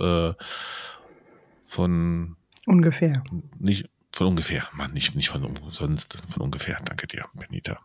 von ungefähr. Nicht von ungefähr, Mann, nicht von umsonst, von ungefähr. Danke dir, Benita.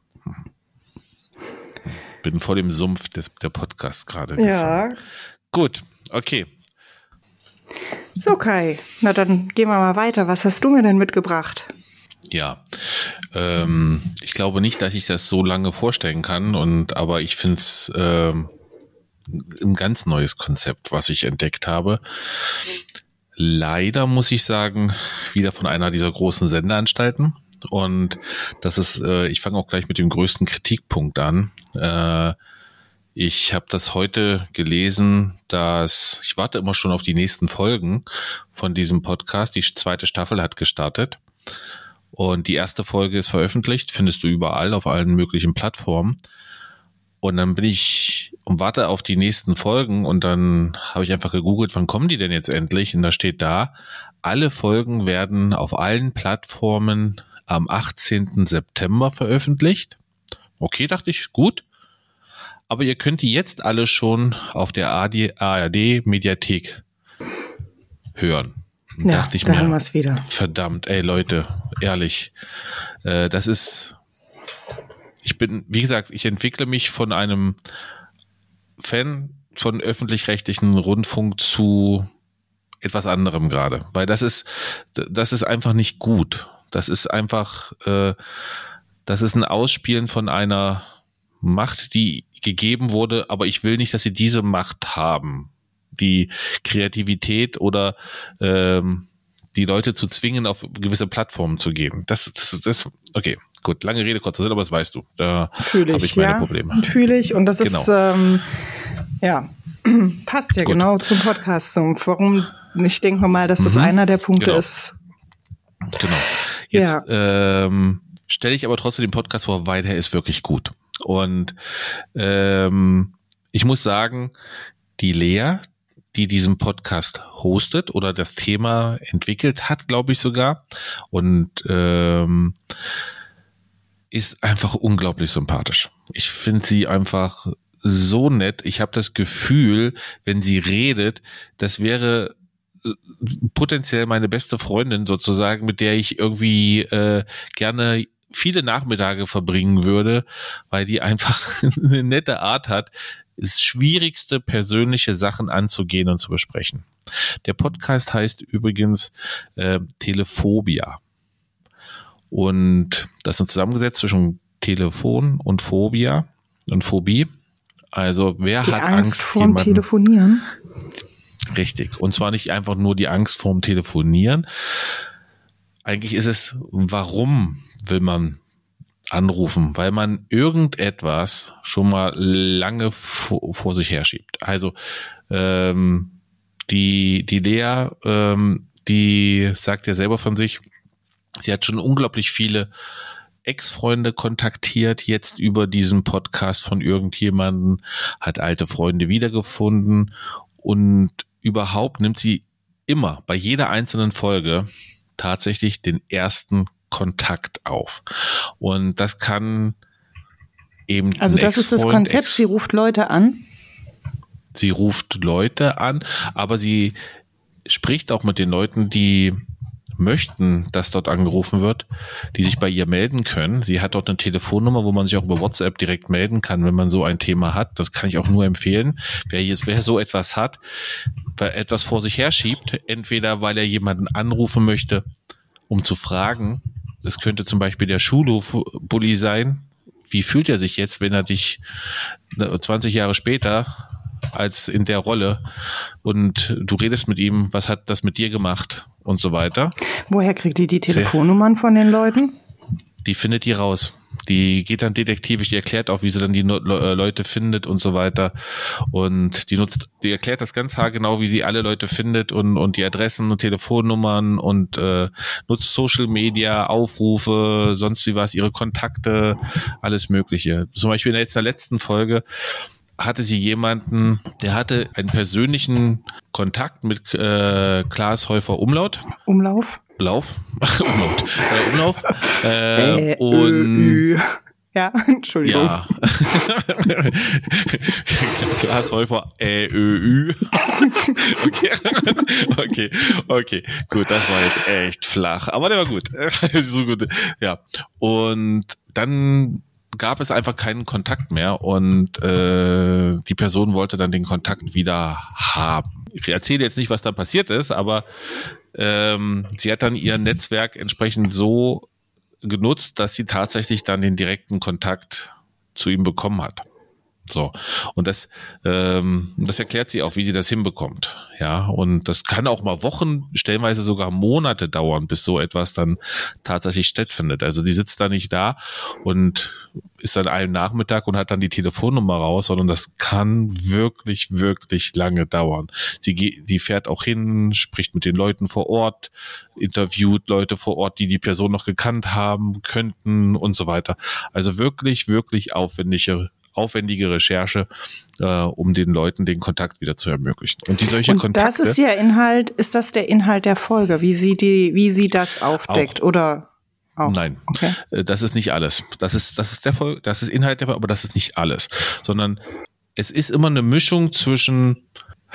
Bin vor dem Sumpf der Podcast gerade. Ja. Gefangen. Gut, okay. So Kai, na dann gehen wir mal weiter. Was hast du mir denn mitgebracht? Ja, ich glaube nicht, dass ich das so lange vorstellen kann, aber ich finde es ein ganz neues Konzept, was ich entdeckt habe. Leider muss ich sagen, wieder von einer dieser großen Sendeanstalten. Und das ist, ich fange auch gleich mit dem größten Kritikpunkt an. Ich habe das heute gelesen, dass ich warte immer schon auf die nächsten Folgen von diesem Podcast. Die zweite Staffel hat gestartet. Und die erste Folge ist veröffentlicht, findest du überall auf allen möglichen Plattformen. Und dann bin ich und warte auf die nächsten Folgen und dann habe ich einfach gegoogelt, wann kommen die denn jetzt endlich? Und da steht da, alle Folgen werden auf allen Plattformen am 18. September veröffentlicht. Okay, dachte ich, gut. Aber ihr könnt die jetzt alle schon auf der ARD-Mediathek hören. Ja, dachte ich da mir, haben wir es wieder. Verdammt, ey Leute, ehrlich, das ist, wie gesagt, ich entwickle mich von einem Fan von öffentlich-rechtlichen Rundfunk zu etwas anderem gerade, weil das ist einfach nicht gut. Das ist einfach, das ist ein Ausspielen von einer Macht, die gegeben wurde, aber ich will nicht, dass sie diese Macht haben, die Kreativität oder die Leute zu zwingen, auf gewisse Plattformen zu gehen. Das, okay, gut, lange Rede, kurzer Sinn, aber das weißt du. Da habe ich meine Probleme. Fühle ich und das Genau. ist, passt ja Gut. genau zum Podcast. Warum, ich denke mal, dass das einer der Punkte ist. Genau. Jetzt stelle ich aber trotzdem den Podcast vor, weil der ist wirklich gut. Und ich muss sagen, die Lea, die diesen Podcast hostet oder das Thema entwickelt hat, glaube ich sogar, und ist einfach unglaublich sympathisch. Ich finde sie einfach so nett. Ich habe das Gefühl, wenn sie redet, das wäre potenziell meine beste Freundin sozusagen, mit der ich irgendwie gerne viele Nachmittage verbringen würde, weil die einfach eine nette Art hat, das schwierigste persönliche Sachen anzugehen und zu besprechen. Der Podcast heißt übrigens Telephobia. Und das ist zusammengesetzt zwischen Telefon und Phobia und Phobie. Also wer hat Angst vorm Telefonieren? Richtig. Und zwar nicht einfach nur die Angst vorm Telefonieren. Eigentlich ist es, warum will man anrufen? Weil man irgendetwas schon mal lange vor sich herschiebt. Also die Lea, die sagt ja selber von sich, sie hat schon unglaublich viele Ex-Freunde kontaktiert, jetzt über diesen Podcast von irgendjemanden, hat alte Freunde wiedergefunden und überhaupt nimmt sie immer bei jeder einzelnen Folge tatsächlich den ersten Kontakt auf. Und das kann eben also das ist das Konzept, sie ruft Leute an? Sie ruft Leute an, aber sie spricht auch mit den Leuten, die möchten, dass dort angerufen wird, die sich bei ihr melden können. Sie hat dort eine Telefonnummer, wo man sich auch über WhatsApp direkt melden kann, wenn man so ein Thema hat. Das kann ich auch nur empfehlen. Wer so etwas hat, wer etwas vor sich herschiebt, entweder weil er jemanden anrufen möchte, um zu fragen, das könnte zum Beispiel der Schulhofbully sein, wie fühlt er sich jetzt, wenn er dich 20 Jahre später als in der Rolle und du redest mit ihm, was hat das mit dir gemacht und so weiter. Woher kriegt die Telefonnummern von den Leuten? Die findet die raus. Die geht dann detektivisch, die erklärt auch, wie sie dann die Leute findet und so weiter. Und die erklärt das ganz haargenau, wie sie alle Leute findet und die Adressen und Telefonnummern und nutzt Social Media, Aufrufe, sonst wie was, ihre Kontakte, alles Mögliche. Zum Beispiel in der letzten Folge hatte sie jemanden, der hatte einen persönlichen Kontakt mit Klaas Häufer Umlauf. Und ja, Entschuldigung. Ja. Klaas Häufer, Okay, gut, das war jetzt echt flach, aber der war gut. So gut. Ja. Und dann gab es einfach keinen Kontakt mehr und die Person wollte dann den Kontakt wieder haben. Ich erzähle jetzt nicht, was da passiert ist, aber sie hat dann ihr Netzwerk entsprechend so genutzt, dass sie tatsächlich dann den direkten Kontakt zu ihm bekommen hat. So. Und das erklärt sie auch, wie sie das hinbekommt. Ja. Und das kann auch mal Wochen, stellenweise sogar Monate dauern, bis so etwas dann tatsächlich stattfindet. Also die sitzt da nicht da und ist an einem Nachmittag und hat dann die Telefonnummer raus, sondern das kann wirklich, wirklich lange dauern. Sie fährt auch hin, spricht mit den Leuten vor Ort, interviewt Leute vor Ort, die Person noch gekannt haben könnten und so weiter. Also wirklich, wirklich aufwendige Recherche, um den Leuten den Kontakt wieder zu ermöglichen. Und Kontakte. Das ist ist das der Inhalt der Folge, wie sie das aufdeckt auch, oder auch? Nein, okay. Das ist nicht alles. Das ist Inhalt der Folge, aber das ist nicht alles, sondern es ist immer eine Mischung zwischen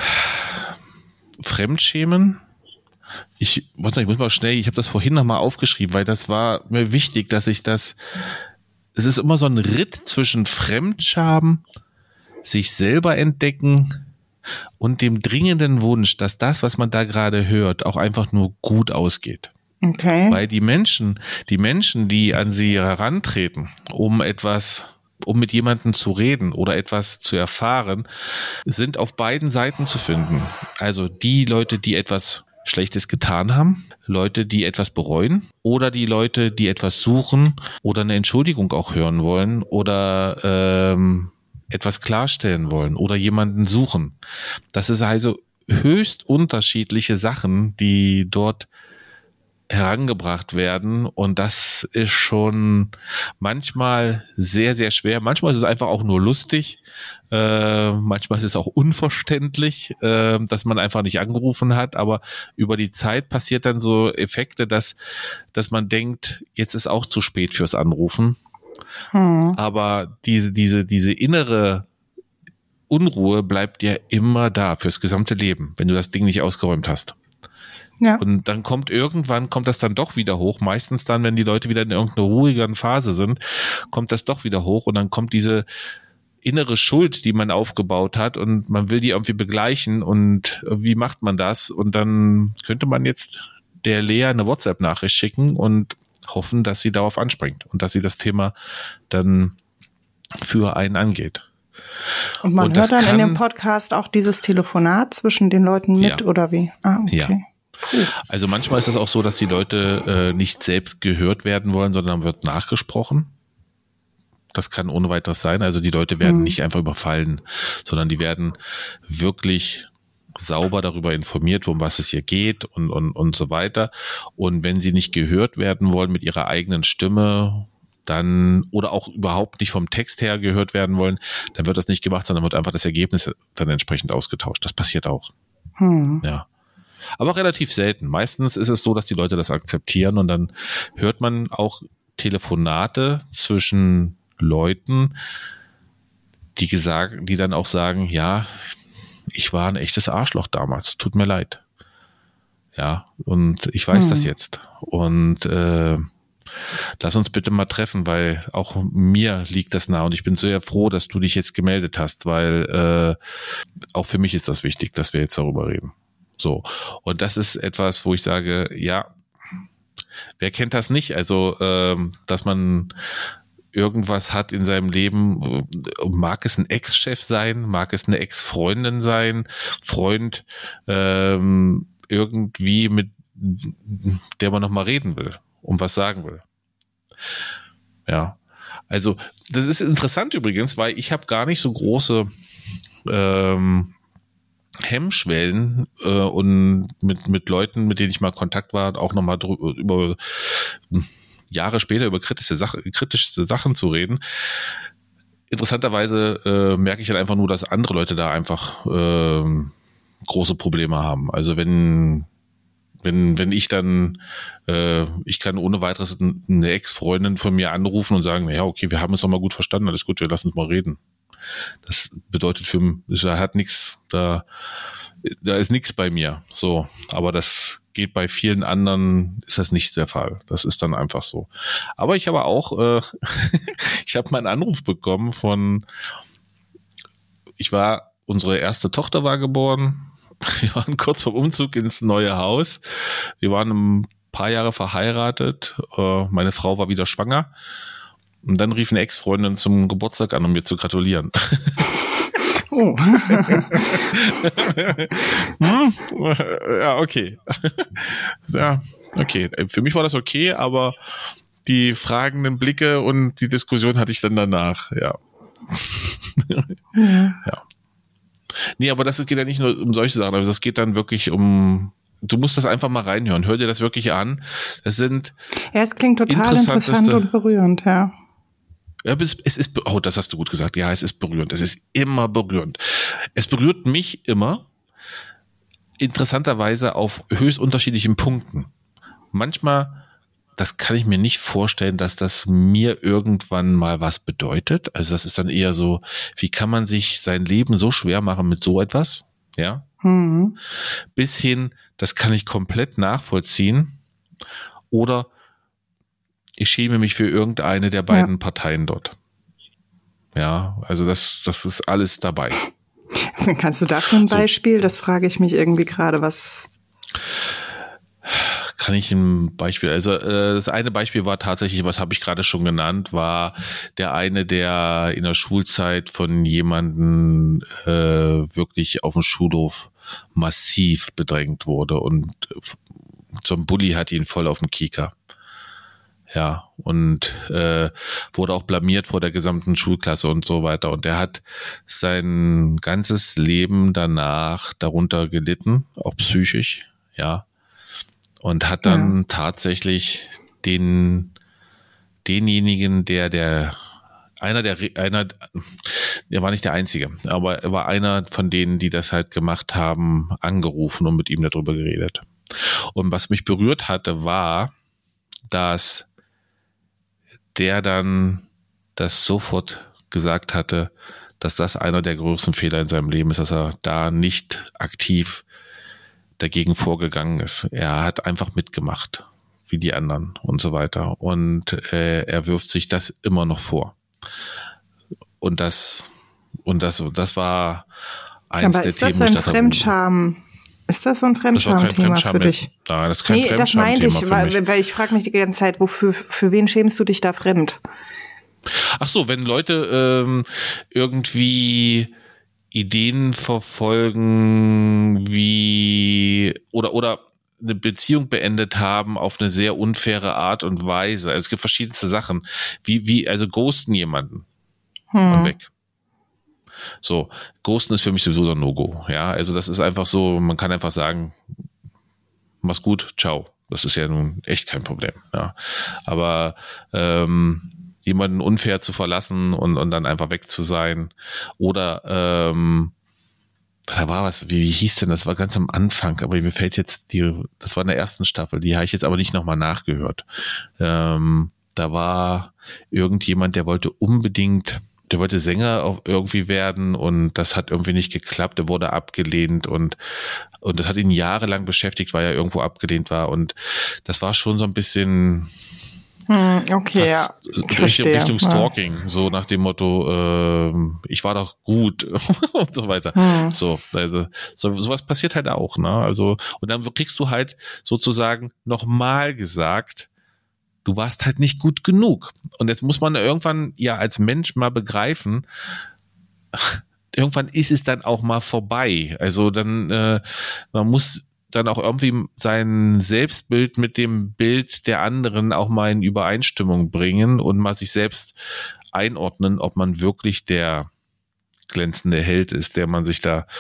Fremdschämen. Ich muss mal schnell, ich habe das vorhin nochmal aufgeschrieben, weil das war mir wichtig, dass ich das. Es ist immer so ein Ritt zwischen Fremdscham, sich selber entdecken und dem dringenden Wunsch, dass das, was man da gerade hört, auch einfach nur gut ausgeht. Okay. Weil die Menschen, die an sie herantreten, um mit jemandem zu reden oder etwas zu erfahren, sind auf beiden Seiten zu finden. Also die Leute, die etwas Schlechtes getan haben, Leute, die etwas bereuen oder die Leute, die etwas suchen oder eine Entschuldigung auch hören wollen oder etwas klarstellen wollen oder jemanden suchen. Das ist also höchst unterschiedliche Sachen, die dort herangebracht werden, und das ist schon manchmal sehr, sehr schwer. Manchmal ist es einfach auch nur lustig, manchmal ist es auch unverständlich, dass man einfach nicht angerufen hat, aber über die Zeit passiert dann so Effekte, dass man denkt, jetzt ist auch zu spät fürs Anrufen. Aber diese innere Unruhe bleibt ja immer da fürs gesamte Leben, wenn du das Ding nicht ausgeräumt hast. Ja. Und dann kommt das dann doch wieder hoch. Meistens dann, wenn die Leute wieder in irgendeiner ruhigeren Phase sind, kommt das doch wieder hoch und dann kommt diese innere Schuld, die man aufgebaut hat, und man will die irgendwie begleichen, und wie macht man das? Und dann könnte man jetzt der Lea eine WhatsApp-Nachricht schicken und hoffen, dass sie darauf anspringt und dass sie das Thema dann für einen angeht. Und man hört dann in dem Podcast auch dieses Telefonat zwischen den Leuten mit, oder wie? Okay. Ja. Also manchmal ist es auch so, dass die Leute nicht selbst gehört werden wollen, sondern wird nachgesprochen. Das kann ohne weiteres sein. Also die Leute werden nicht einfach überfallen, sondern die werden wirklich sauber darüber informiert, um was es hier geht und so weiter. Und wenn sie nicht gehört werden wollen mit ihrer eigenen Stimme, dann, oder auch überhaupt nicht vom Text her gehört werden wollen, dann wird das nicht gemacht, sondern wird einfach das Ergebnis dann entsprechend ausgetauscht. Das passiert auch. Ja. Aber relativ selten. Meistens ist es so, dass die Leute das akzeptieren, und dann hört man auch Telefonate zwischen Leuten, die dann auch sagen, ja, ich war ein echtes Arschloch damals, tut mir leid. Ja, und ich weiß das jetzt. Und lass uns bitte mal treffen, weil auch mir liegt das nah, und ich bin sehr froh, dass du dich jetzt gemeldet hast, weil auch für mich ist das wichtig, dass wir jetzt darüber reden. So, und das ist etwas, wo ich sage, ja, wer kennt das nicht? Also, dass man irgendwas hat in seinem Leben, mag es ein Ex-Chef sein, mag es eine Ex-Freundin sein, Freund, irgendwie mit der man nochmal reden will, um was sagen will. Ja, also das ist interessant übrigens, weil ich habe gar nicht so große Hemmschwellen und mit Leuten, mit denen ich mal in Kontakt war, auch nochmal über Jahre später über kritische Sachen zu reden. Interessanterweise merke ich halt einfach nur, dass andere Leute da einfach große Probleme haben. Also wenn ich dann, ich kann ohne weiteres eine Ex-Freundin von mir anrufen und sagen, ja, okay, wir haben uns doch mal gut verstanden, alles gut, wir lassen uns mal reden. Das bedeutet da ist nichts bei mir. So, aber das geht bei vielen anderen, ist das nicht der Fall. Das ist dann einfach so. Aber ich habe auch, ich habe mal einen Anruf bekommen unsere erste Tochter war geboren. Wir waren kurz vor Umzug ins neue Haus. Wir waren ein paar Jahre verheiratet. Meine Frau war wieder schwanger. Und dann rief eine Ex-Freundin zum Geburtstag an, um mir zu gratulieren. Oh. Ja, okay. Ja, okay. Für mich war das okay, aber die fragenden Blicke und die Diskussion hatte ich dann danach, ja. Ja. Nee, aber das geht ja nicht nur um solche Sachen, also es geht dann wirklich um, du musst das einfach mal reinhören, hör dir das wirklich an. Es sind es klingt total interessant und berührend, ja. Ja, es ist, oh, das hast du gut gesagt. Ja, es ist berührend. Es ist immer berührend. Es berührt mich immer, interessanterweise auf höchst unterschiedlichen Punkten. Manchmal, das kann ich mir nicht vorstellen, dass das mir irgendwann mal was bedeutet. Also das ist dann eher so, wie kann man sich sein Leben so schwer machen mit so etwas? Ja. Bis hin, das kann ich komplett nachvollziehen. Oder ich schäme mich für irgendeine der beiden Parteien dort. Ja, also das ist alles dabei. Kannst du dafür ein Beispiel? Das frage ich mich irgendwie gerade, was... Kann ich ein Beispiel, also das eine Beispiel war tatsächlich, was habe ich gerade schon genannt, war der eine, der in der Schulzeit von jemandem wirklich auf dem Schulhof massiv bedrängt wurde und so ein Bully hat ihn voll auf dem Kieker. Ja, und wurde auch blamiert vor der gesamten Schulklasse und so weiter. Und er hat sein ganzes Leben danach darunter gelitten, auch psychisch, ja. Und hat dann tatsächlich denjenigen, der war nicht der Einzige, aber er war einer von denen, die das halt gemacht haben, angerufen und mit ihm darüber geredet. Und was mich berührt hatte, war, dass der dann das sofort gesagt hatte, dass das einer der größten Fehler in seinem Leben ist, dass er da nicht aktiv dagegen vorgegangen ist. Er hat einfach mitgemacht, wie die anderen und so weiter. Und er wirft sich das immer noch vor. Und das war eins aber der ist Themen. Das ein Fremdscham? Ist das so ein Fremdscham-Thema für dich? Nein, das ist kein das meinte ich, Fremdscham-Thema weil ich frage mich die ganze Zeit, für wen schämst du dich da fremd? Ach so, wenn Leute irgendwie Ideen verfolgen, wie oder eine Beziehung beendet haben auf eine sehr unfaire Art und Weise. Also es gibt verschiedenste Sachen, also ghosten jemanden und weg. So, ghosten ist für mich sowieso so ein No-Go. Ja, also das ist einfach so, man kann einfach sagen, mach's gut, ciao. Das ist ja nun echt kein Problem. Ja, aber jemanden unfair zu verlassen und dann einfach weg zu sein oder da war was, wie hieß denn, das war ganz am Anfang, aber mir fällt jetzt das war in der ersten Staffel, die habe ich jetzt aber nicht nochmal nachgehört. Da war irgendjemand, der wollte Sänger auch irgendwie werden und das hat irgendwie nicht geklappt, der wurde abgelehnt und das hat ihn jahrelang beschäftigt, weil er irgendwo abgelehnt war und das war schon so ein bisschen okay, ja. Richtung Stalking, so nach dem Motto, ich war doch gut und so weiter. So, also sowas passiert halt auch, ne? Also, und dann kriegst du halt sozusagen nochmal gesagt, du warst halt nicht gut genug. Und jetzt muss man irgendwann ja als Mensch mal begreifen, irgendwann ist es dann auch mal vorbei. Also dann, man muss dann auch irgendwie sein Selbstbild mit dem Bild der anderen auch mal in Übereinstimmung bringen und mal sich selbst einordnen, ob man wirklich der glänzende Held ist, der man sich da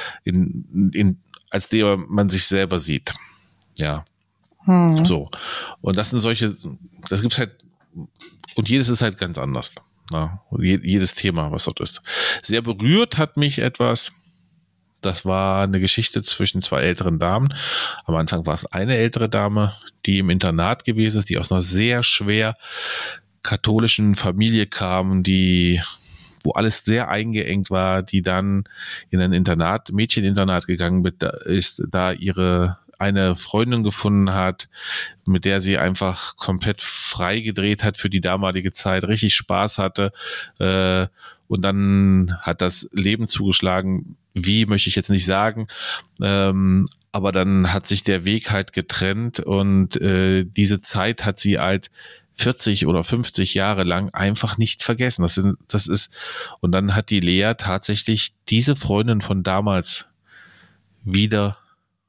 als der man sich selber sieht. Ja. So. Und das gibt's halt, und jedes ist halt ganz anders. Ja, jedes Thema, was dort ist. Sehr berührt hat mich etwas. Das war eine Geschichte zwischen zwei älteren Damen. Am Anfang war es eine ältere Dame, die im Internat gewesen ist, die aus einer sehr schwer katholischen Familie kam, wo alles sehr eingeengt war, die dann in ein Mädcheninternat gegangen ist, da eine Freundin gefunden hat, mit der sie einfach komplett frei gedreht hat für die damalige Zeit, richtig Spaß hatte. Und dann hat das Leben zugeschlagen, wie möchte ich jetzt nicht sagen, aber dann hat sich der Weg halt getrennt und diese Zeit hat sie halt 40 oder 50 Jahre lang einfach nicht vergessen. Das ist, und dann hat die Lea tatsächlich diese Freundin von damals wieder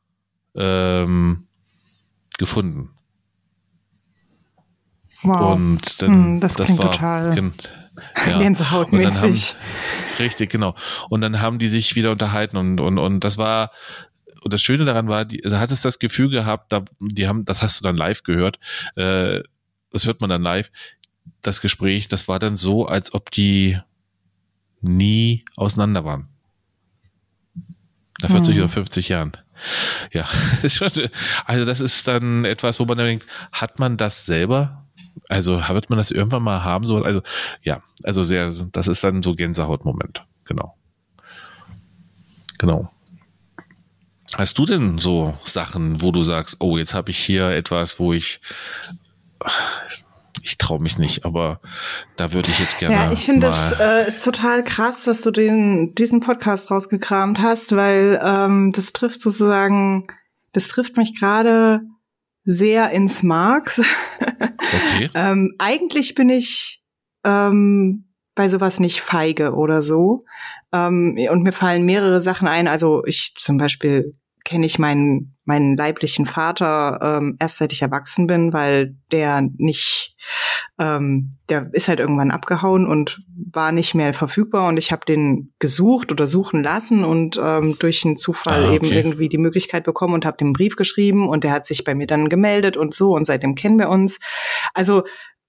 gefunden. Wow. Und dann, das klingt war total gänsehautmäßig. Richtig, genau. Und dann haben die sich wieder unterhalten und das war, und das Schöne daran war, da hattest das Gefühl gehabt, das hast du dann live gehört, das hört man dann live, das Gespräch, das war dann so, als ob die nie auseinander waren. Nach 40 oder 50 Jahren. Ja, also das ist dann etwas, wo man dann denkt, hat man das selber? Also wird man das irgendwann mal haben? So, also ja, also das ist dann so Gänsehautmoment. Genau. Hast du denn so Sachen, wo du sagst, oh, jetzt habe ich hier etwas, wo ich traue mich nicht, aber da würde ich jetzt gerne. Ja, ich finde, das ist total krass, dass du diesen Podcast rausgekramt hast, weil das trifft mich gerade sehr ins Mark. Okay. Eigentlich bin ich bei sowas nicht feige oder so. Und mir fallen mehrere Sachen ein. Also ich zum Beispiel kenne ich meinen leiblichen Vater erst seit ich erwachsen bin, weil der ist halt irgendwann abgehauen und war nicht mehr verfügbar und ich habe den gesucht oder suchen lassen und durch einen Zufall eben irgendwie die Möglichkeit bekommen und habe den Brief geschrieben und der hat sich bei mir dann gemeldet und so und seitdem kennen wir uns. Also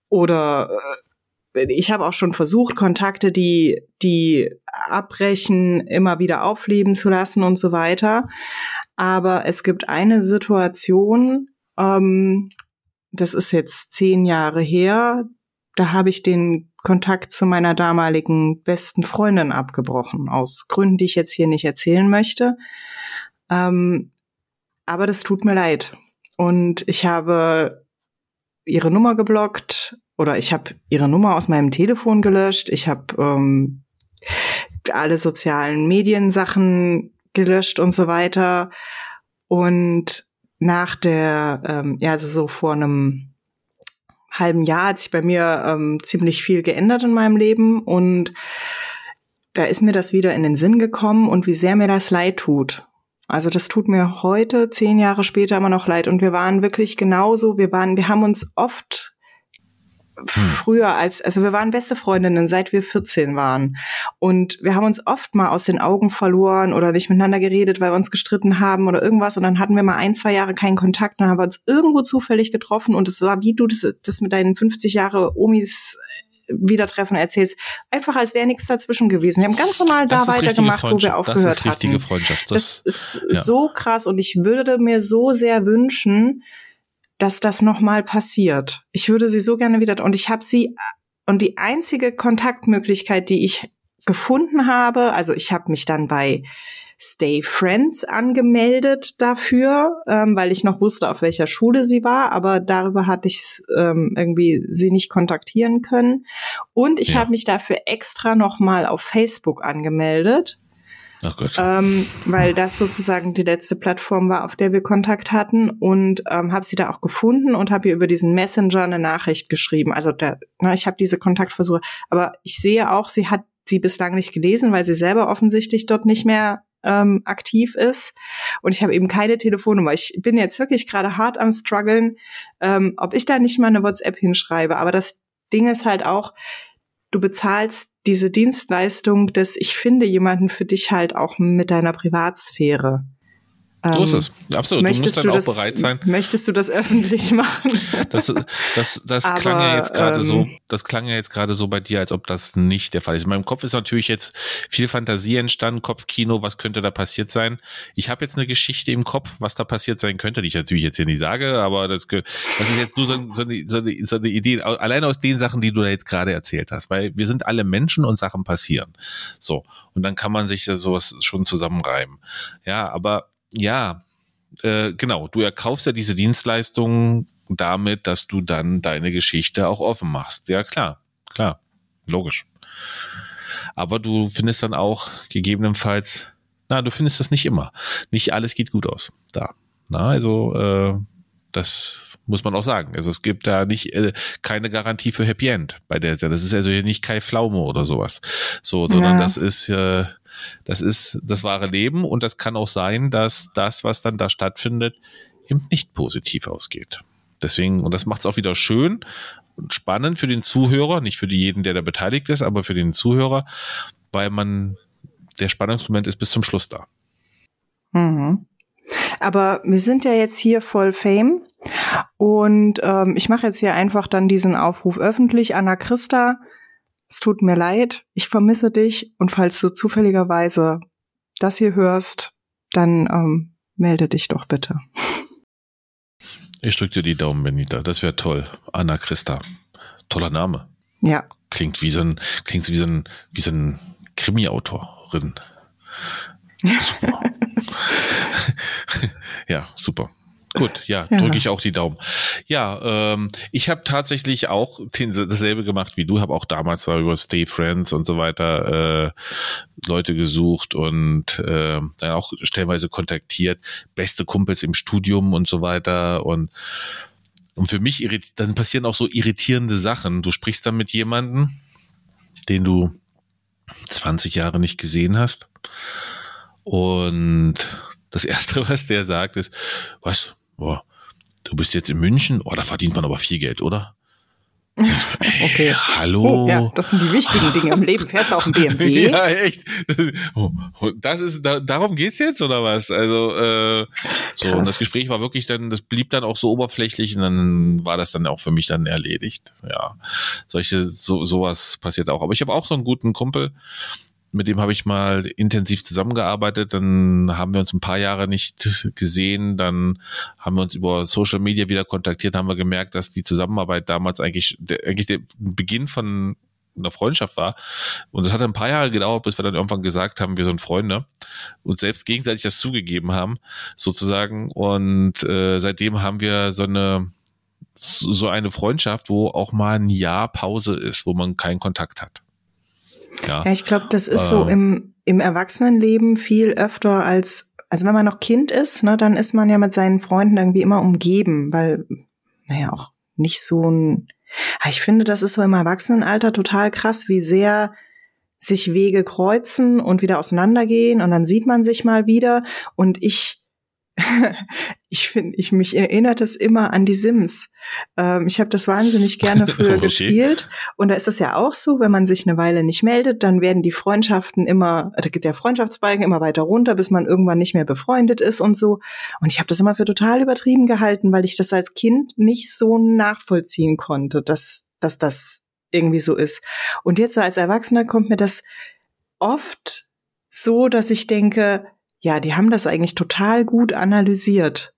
ich habe auch schon versucht, Kontakte, die abbrechen, immer wieder aufleben zu lassen und so weiter. Aber es gibt eine Situation, das ist jetzt 10 Jahre her, da habe ich den Kontakt zu meiner damaligen besten Freundin abgebrochen, aus Gründen, die ich jetzt hier nicht erzählen möchte. Aber das tut mir leid. Und ich habe ihre Nummer geblockt oder ich habe ihre Nummer aus meinem Telefon gelöscht. Ich habe alle sozialen Mediensachen gelöscht und so weiter. Und nach also so vor einem halben Jahr hat sich bei mir ziemlich viel geändert in meinem Leben und da ist mir das wieder in den Sinn gekommen und wie sehr mir das leid tut. Also das tut mir heute, 10 Jahre später, immer noch leid und wir waren wirklich genauso, wir haben uns oft früher wir waren beste Freundinnen, seit wir 14 waren. Und wir haben uns oft mal aus den Augen verloren oder nicht miteinander geredet, weil wir uns gestritten haben oder irgendwas. Und dann hatten wir mal 1, 2 Jahre keinen Kontakt. Dann haben wir uns irgendwo zufällig getroffen. Und es war, wie du das mit deinen 50 Jahre Omis Wiedertreffen erzählst, einfach als wäre nichts dazwischen gewesen. Wir haben ganz normal da weitergemacht, wo wir aufgehört hatten. Das ist richtige Freundschaft. Das ist so krass. Und ich würde mir so sehr wünschen, dass das nochmal passiert. Ich würde sie so gerne wieder, und ich habe sie, und die einzige Kontaktmöglichkeit, die ich gefunden habe, also ich habe mich dann bei Stay Friends angemeldet dafür, weil ich noch wusste, auf welcher Schule sie war, aber darüber hatte ich irgendwie sie nicht kontaktieren können. Und ich habe mich dafür extra nochmal auf Facebook angemeldet. Ach Gott. Weil das sozusagen die letzte Plattform war, auf der wir Kontakt hatten und habe sie da auch gefunden und habe ihr über diesen Messenger eine Nachricht geschrieben. Also ich habe diese Kontaktversuche, aber ich sehe auch, sie hat sie bislang nicht gelesen, weil sie selber offensichtlich dort nicht mehr aktiv ist und ich habe eben keine Telefonnummer. Ich bin jetzt wirklich gerade hart am struggeln, ob ich da nicht mal eine WhatsApp hinschreibe, aber das Ding ist halt auch, du bezahlst diese Dienstleistung, dass ich finde jemanden für dich halt auch mit deiner Privatsphäre. So ist es. Absolut. Du musst dann auch bereit sein. Möchtest du das öffentlich machen? Das klang ja jetzt gerade so, das klang ja jetzt gerade so bei dir, als ob das nicht der Fall ist. In meinem Kopf ist natürlich jetzt viel Fantasie entstanden, Kopfkino, was könnte da passiert sein? Ich habe jetzt eine Geschichte im Kopf, was da passiert sein könnte, die ich natürlich jetzt hier nicht sage, aber das ist jetzt nur so eine Idee, allein aus den Sachen, die du da jetzt gerade erzählt hast, weil wir sind alle Menschen und Sachen passieren. So. Und dann kann man sich da sowas schon zusammenreimen. Ja, aber ja, genau, du erkaufst ja diese Dienstleistung damit, dass du dann deine Geschichte auch offen machst. Ja, klar, logisch. Aber du findest dann auch gegebenenfalls Na, du findest das nicht immer. Nicht alles geht gut aus da. Na, also das muss man auch sagen. Also es gibt da nicht keine Garantie für Happy End bei der. Das ist also hier nicht Kai Pflaume oder sowas. So, sondern das ist das wahre Leben, und das kann auch sein, dass das, was dann da stattfindet, eben nicht positiv ausgeht. Deswegen, und das macht es auch wieder schön und spannend für den Zuhörer, nicht für jeden, der da beteiligt ist, aber für den Zuhörer, weil der Spannungsmoment ist bis zum Schluss da. Mhm. Aber wir sind ja jetzt hier voll Fame, und ich mache jetzt hier einfach dann diesen Aufruf öffentlich. Anna Christa, es tut mir leid, ich vermisse dich, und falls du zufälligerweise das hier hörst, dann melde dich doch bitte. Ich drücke dir die Daumen, Benita, das wäre toll. Anna Christa, toller Name. Ja. Klingt wie so ein Krimi-Autorin. Super. Ja, super. Gut, ja, drücke ich auch die Daumen. Ja, ich habe tatsächlich auch dasselbe gemacht wie du, habe auch damals über Stay Friends und so weiter Leute gesucht und dann auch stellenweise kontaktiert, beste Kumpels im Studium und so weiter, und für mich dann passieren auch so irritierende Sachen. Du sprichst dann mit jemandem, den du 20 Jahre nicht gesehen hast, und das Erste, was der sagt, ist, was? Boah, du bist jetzt in München? Oh, da verdient man aber viel Geld, oder? Okay. Hallo? Oh, ja, das sind die wichtigen Dinge im Leben. Fährst du auf dem BMW? Ja, echt. Darum geht's jetzt, oder was? Also, so, und das Gespräch war wirklich das blieb dann auch so oberflächlich, und dann war das dann auch für mich dann erledigt. Ja, sowas passiert auch. Aber ich habe auch so einen guten Kumpel, mit dem habe ich mal intensiv zusammengearbeitet, dann haben wir uns ein paar Jahre nicht gesehen, dann haben wir uns über Social Media wieder kontaktiert, haben wir gemerkt, dass die Zusammenarbeit damals eigentlich der Beginn von einer Freundschaft war, und es hat ein paar Jahre gedauert, bis wir dann irgendwann gesagt haben, wir sind Freunde, und selbst gegenseitig das zugegeben haben, sozusagen, und seitdem haben wir so eine Freundschaft, wo auch mal ein Jahr Pause ist, wo man keinen Kontakt hat. Ja, ich glaube, das ist so im Erwachsenenleben viel öfter also wenn man noch Kind ist, ne, dann ist man ja mit seinen Freunden irgendwie immer umgeben, weil, auch nicht ich finde, das ist so im Erwachsenenalter total krass, wie sehr sich Wege kreuzen und wieder auseinandergehen, und dann sieht man sich mal wieder, und mich erinnert es immer an die Sims. Ich habe das wahnsinnig gerne früher gespielt, und da ist es ja auch so, wenn man sich eine Weile nicht meldet, dann werden die Freundschaften da geht der Freundschaftsbalken immer weiter runter, bis man irgendwann nicht mehr befreundet ist und so. Und ich habe das immer für total übertrieben gehalten, weil ich das als Kind nicht so nachvollziehen konnte, dass das irgendwie so ist. Und jetzt so als Erwachsener kommt mir das oft so, dass ich denke, ja, die haben das eigentlich total gut analysiert,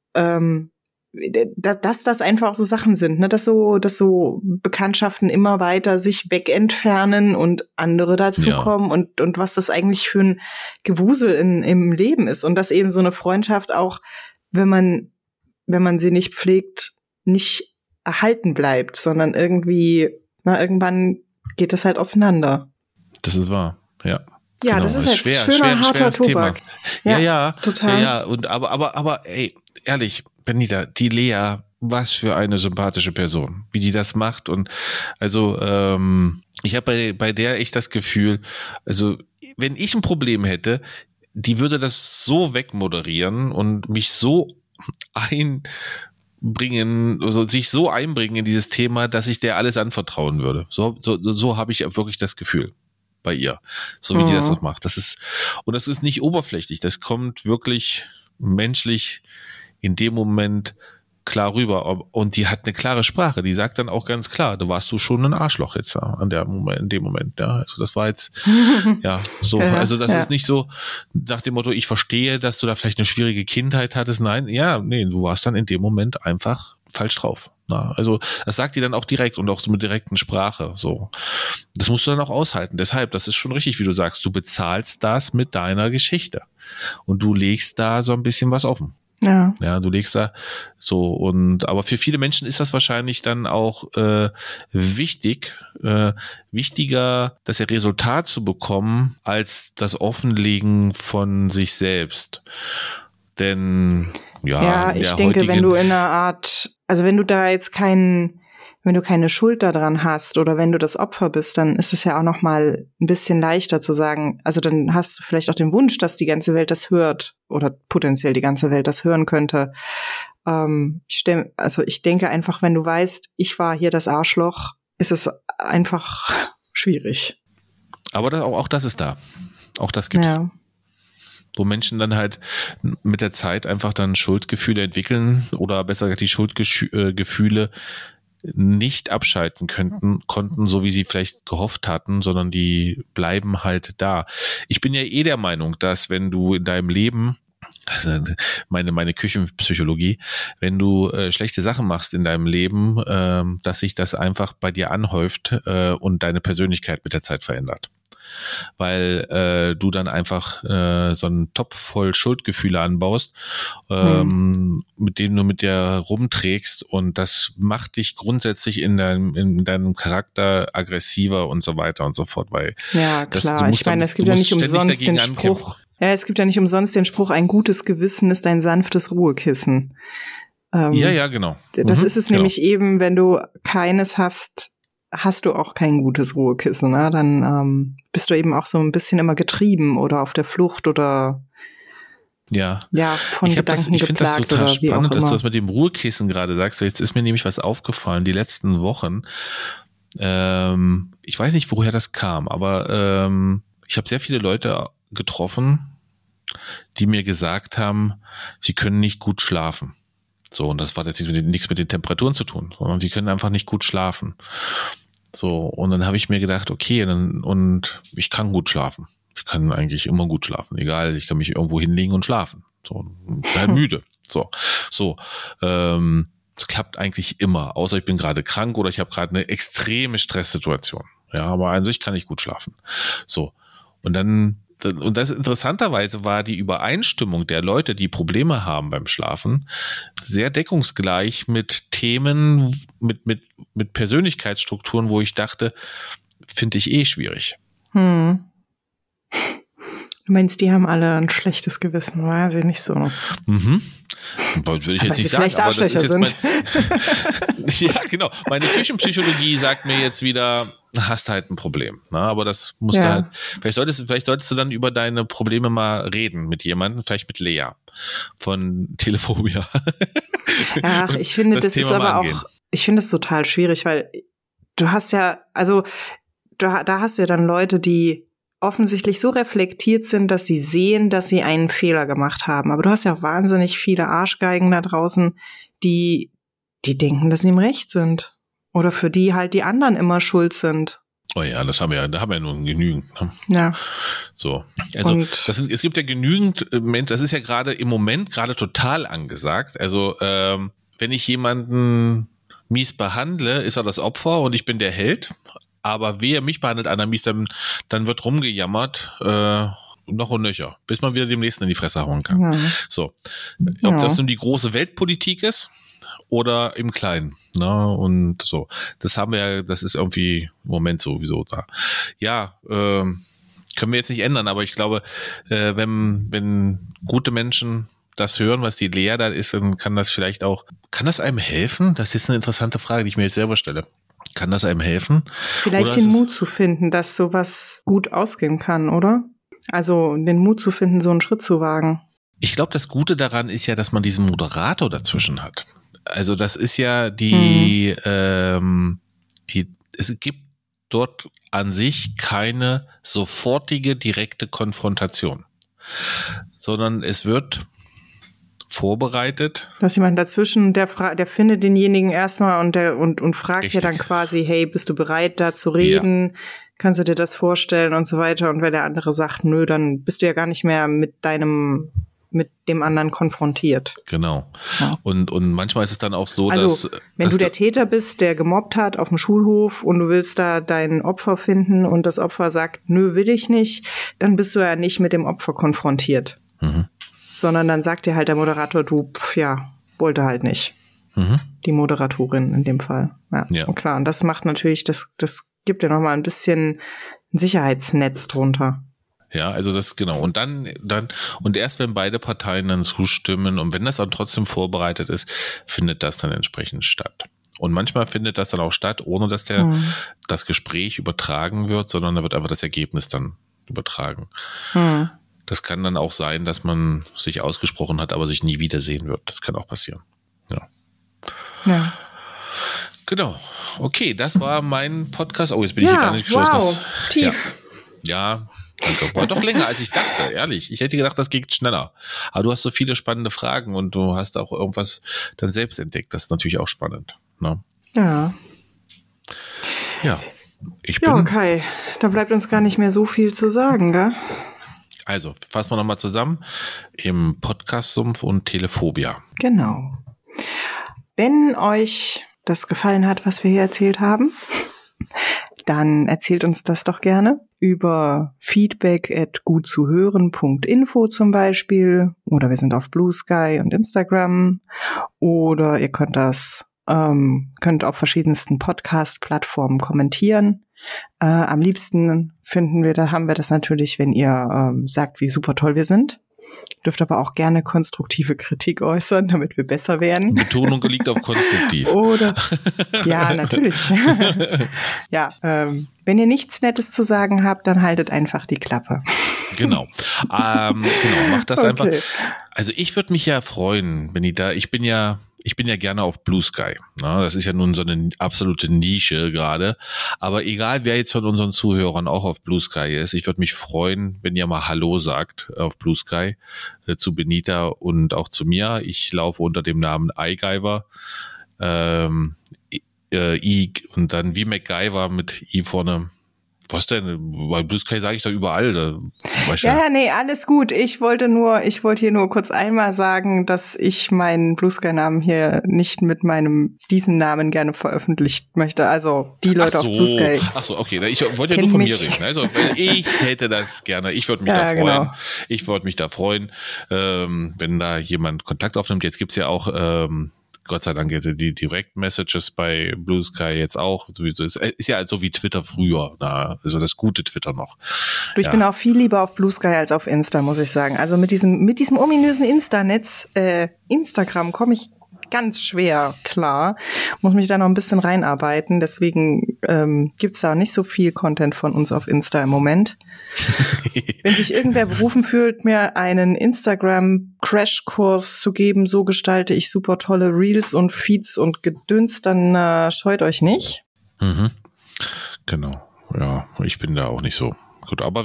dass das einfach so Sachen sind, ne, dass so Bekanntschaften immer weiter sich wegentfernen und andere dazukommen, und was das eigentlich für ein Gewusel im Leben ist, und dass eben so eine Freundschaft auch, wenn man sie nicht pflegt, nicht erhalten bleibt, sondern irgendwann geht das halt auseinander. Das ist wahr, ja. Ja, genau. Das ist jetzt schöner, harter Tobak. Thema. Ja, total. Ja, und aber ey, ehrlich, Benita, die Lea, was für eine sympathische Person, wie die das macht. Und also ich habe bei der echt das Gefühl, also wenn ich ein Problem hätte, die würde das so wegmoderieren und mich so einbringen, also sich so einbringen in dieses Thema, dass ich der alles anvertrauen würde. So habe ich wirklich das Gefühl bei ihr, so wie die das auch macht. Das ist nicht oberflächlich, das kommt wirklich menschlich in dem Moment klar rüber, und die hat eine klare Sprache, die sagt dann auch ganz klar, da warst du schon ein Arschloch jetzt in dem Moment, ja, also das war jetzt, ja, so, also das ist nicht so nach dem Motto, ich verstehe, dass du da vielleicht eine schwierige Kindheit hattest, du warst dann in dem Moment einfach falsch drauf. Na, also das sagt die dann auch direkt und auch so mit direkten Sprache. So, das musst du dann auch aushalten. Deshalb, das ist schon richtig, wie du sagst, du bezahlst das mit deiner Geschichte und du legst da so ein bisschen was offen. Ja. Ja, du legst da so aber für viele Menschen ist das wahrscheinlich dann auch wichtiger, das Resultat zu bekommen, als das Offenlegen von sich selbst. Denn Ja, ich denke, wenn du in einer Art, also wenn du da jetzt wenn du keine Schuld daran hast oder wenn du das Opfer bist, dann ist es ja auch noch mal ein bisschen leichter zu sagen, also dann hast du vielleicht auch den Wunsch, dass die ganze Welt das hört oder potenziell die ganze Welt das hören könnte. Ich denke einfach, wenn du weißt, ich war hier das Arschloch, ist es einfach schwierig. Aber auch das ist da. Auch das gibt's. Ja. Wo Menschen dann halt mit der Zeit einfach dann Schuldgefühle entwickeln oder besser gesagt die Schuldgefühle nicht abschalten konnten, so wie sie vielleicht gehofft hatten, sondern die bleiben halt da. Ich bin ja der Meinung, dass wenn du in deinem Leben, meine Küchenpsychologie, wenn du schlechte Sachen machst in deinem Leben, dass sich das einfach bei dir anhäuft und deine Persönlichkeit mit der Zeit verändert. Weil du dann einfach so einen Topf voll Schuldgefühle anbaust, mit denen du mit dir rumträgst, und das macht dich grundsätzlich in deinem Charakter aggressiver und so weiter und so fort. Weil ja, klar. Ich meine, es gibt ja nicht umsonst den Spruch. Ja, es gibt ja nicht umsonst den Spruch, ein gutes Gewissen ist ein sanftes Ruhekissen. Ja, genau. Das ist es nämlich eben, wenn du keines hast du auch kein gutes Ruhekissen, ne? Dann bist du eben auch so ein bisschen immer getrieben oder auf der Flucht oder von Gedanken ich finde das total oder wie auch spannend, dass du immer. das mit dem Ruhekissen gerade sagst. Jetzt ist mir nämlich was aufgefallen, die letzten Wochen. Ich weiß nicht, woher das kam, aber ich habe sehr viele Leute getroffen, die mir gesagt haben, sie können nicht gut schlafen. So, und das war jetzt nichts mit den Temperaturen zu tun, sondern sie können einfach nicht gut schlafen. So, und dann habe ich mir gedacht, okay, und ich kann gut schlafen. Ich kann eigentlich immer gut schlafen, egal, ich kann mich irgendwo hinlegen und schlafen. So, ich bin halt müde. Das klappt eigentlich immer, außer ich bin gerade krank oder ich habe gerade eine extreme Stresssituation. Ja, aber an sich kann ich gut schlafen. So, und das interessanterweise war die Übereinstimmung der Leute, die Probleme haben beim Schlafen, sehr deckungsgleich mit Themen, mit Persönlichkeitsstrukturen, wo ich dachte, finde ich schwierig. Du meinst, die haben alle ein schlechtes Gewissen, weiß ich nicht so. Würde ich jetzt nicht sagen, aber das ist jetzt ja, genau. Meine Küchenpsychologie sagt mir jetzt wieder, hast halt ein Problem. Na, aber das musst du halt, vielleicht solltest du dann über deine Probleme mal reden mit jemandem, vielleicht mit Lea von Telephobia. Ach, ich finde, das ist aber auch, ich finde es total schwierig, weil du hast ja, also da hast du ja dann Leute, die offensichtlich so reflektiert sind, dass sie sehen, dass sie einen Fehler gemacht haben. Aber du hast ja auch wahnsinnig viele Arschgeigen da draußen, die denken, dass sie im Recht sind. Oder für die halt die anderen immer schuld sind. Oh ja, da haben wir ja nun genügend. Ne? Ja. So. Also es gibt ja genügend, das ist ja gerade im Moment gerade total angesagt. Also wenn ich jemanden mies behandle, ist er das Opfer und ich bin der Held. Aber wer mich behandelt einer mies, dann wird rumgejammert, noch und nöcher, bis man wieder dem Nächsten in die Fresse hauen kann. Ja. So. Ob das nun die große Weltpolitik ist oder im Kleinen. Ne? Und so. Das ist irgendwie im Moment sowieso da. Ja, können wir jetzt nicht ändern, aber ich glaube, wenn gute Menschen das hören, was die Lea da ist, dann kann das einem helfen? Das ist jetzt eine interessante Frage, die ich mir jetzt selber stelle. Kann das einem helfen? Vielleicht den Mut zu finden, dass sowas gut ausgehen kann, oder? Also den Mut zu finden, so einen Schritt zu wagen. Ich glaube, das Gute daran ist ja, dass man diesen Moderator dazwischen hat. Also das ist ja es gibt dort an sich keine sofortige, direkte Konfrontation, sondern es wird vorbereitet. Da ist jemand dazwischen, der findet denjenigen erstmal und fragt Richtig. ja dann quasi, hey, bist du bereit, da zu reden? Ja. Kannst du dir das vorstellen und so weiter? Und wenn der andere sagt, nö, dann bist du ja gar nicht mehr mit dem anderen konfrontiert. Genau. Ja. Und manchmal ist es dann auch so, wenn du der Täter bist, der gemobbt hat auf dem Schulhof und du willst da dein Opfer finden und das Opfer sagt, nö, will ich nicht, dann bist du ja nicht mit dem Opfer konfrontiert. sondern dann sagt dir halt der Moderator, du, wollte halt nicht. Die Moderatorin in dem Fall. Ja. Und klar, und das macht natürlich, das gibt ja nochmal ein bisschen ein Sicherheitsnetz drunter. Ja, also das, genau. Und dann, und erst wenn beide Parteien dann zustimmen und wenn das dann trotzdem vorbereitet ist, findet das dann entsprechend statt. Und manchmal findet das dann auch statt, ohne dass das Gespräch übertragen wird, sondern da wird einfach das Ergebnis dann übertragen. Das kann dann auch sein, dass man sich ausgesprochen hat, aber sich nie wiedersehen wird. Das kann auch passieren. Ja. Genau. Okay, das war mein Podcast. Oh, jetzt bin ich hier gar nicht geschossen. Wow, tief. Ja, danke. War doch länger, als ich dachte, ehrlich. Ich hätte gedacht, das geht schneller. Aber du hast so viele spannende Fragen und du hast auch irgendwas dann selbst entdeckt. Das ist natürlich auch spannend. Ne? Ja. Ja. Kai, da bleibt uns gar nicht mehr so viel zu sagen, gell? Also, fassen wir nochmal zusammen. Im Podcast-Sumpf und Telephobia. Genau. Wenn euch das gefallen hat, was wir hier erzählt haben, dann erzählt uns das doch gerne über feedback@gutzuhören.info zum Beispiel, oder wir sind auf Blue Sky und Instagram, oder ihr könnt könnt auf verschiedensten Podcast-Plattformen kommentieren. Am liebsten haben wir das natürlich, wenn ihr sagt, wie super toll wir sind. Dürft aber auch gerne konstruktive Kritik äußern, damit wir besser werden. Betonung liegt auf konstruktiv. Oder, ja, natürlich. Ja, wenn ihr nichts Nettes zu sagen habt, dann haltet einfach die Klappe. Genau. Macht das einfach. Also ich würde mich ja freuen, wenn ich bin ja gerne auf Blue Sky. Na, das ist ja nun so eine absolute Nische gerade. Aber egal, wer jetzt von unseren Zuhörern auch auf Blue Sky ist, ich würde mich freuen, wenn ihr mal Hallo sagt auf Blue Sky zu Benita und auch zu mir. Ich laufe unter dem Namen iGyver. Und dann wie MacGyver mit I vorne. Was denn? Bei Blue Sky sage ich doch überall. Nee, alles gut. Ich wollte hier nur kurz einmal sagen, dass ich meinen Blue Sky-Namen hier nicht mit diesen Namen gerne veröffentlicht möchte. Also die Leute auf Blue Sky. Ach so, okay. Ich wollte ja nur von mir reden. Also ich hätte das gerne. Ich würde mich da freuen. Genau. Ich würde mich da freuen, wenn da jemand Kontakt aufnimmt. Jetzt gibt's ja auch Gott sei Dank jetzt die Direct-Messages bei Blue Sky jetzt auch. Sowieso ist ja so wie Twitter früher. Also das gute Twitter noch. Ich bin auch viel lieber auf Blue Sky als auf Insta, muss ich sagen. Also mit diesem ominösen Insta-Netz, Instagram, komme ich ganz schwer klar. Muss mich da noch ein bisschen reinarbeiten. Deswegen gibt's da nicht so viel Content von uns auf Insta im Moment. Wenn sich irgendwer berufen fühlt, mir einen Instagram-Crashkurs zu geben, so gestalte ich super tolle Reels und Feeds und Gedöns, dann scheut euch nicht. Genau. Ja, ich bin da auch nicht so gut, aber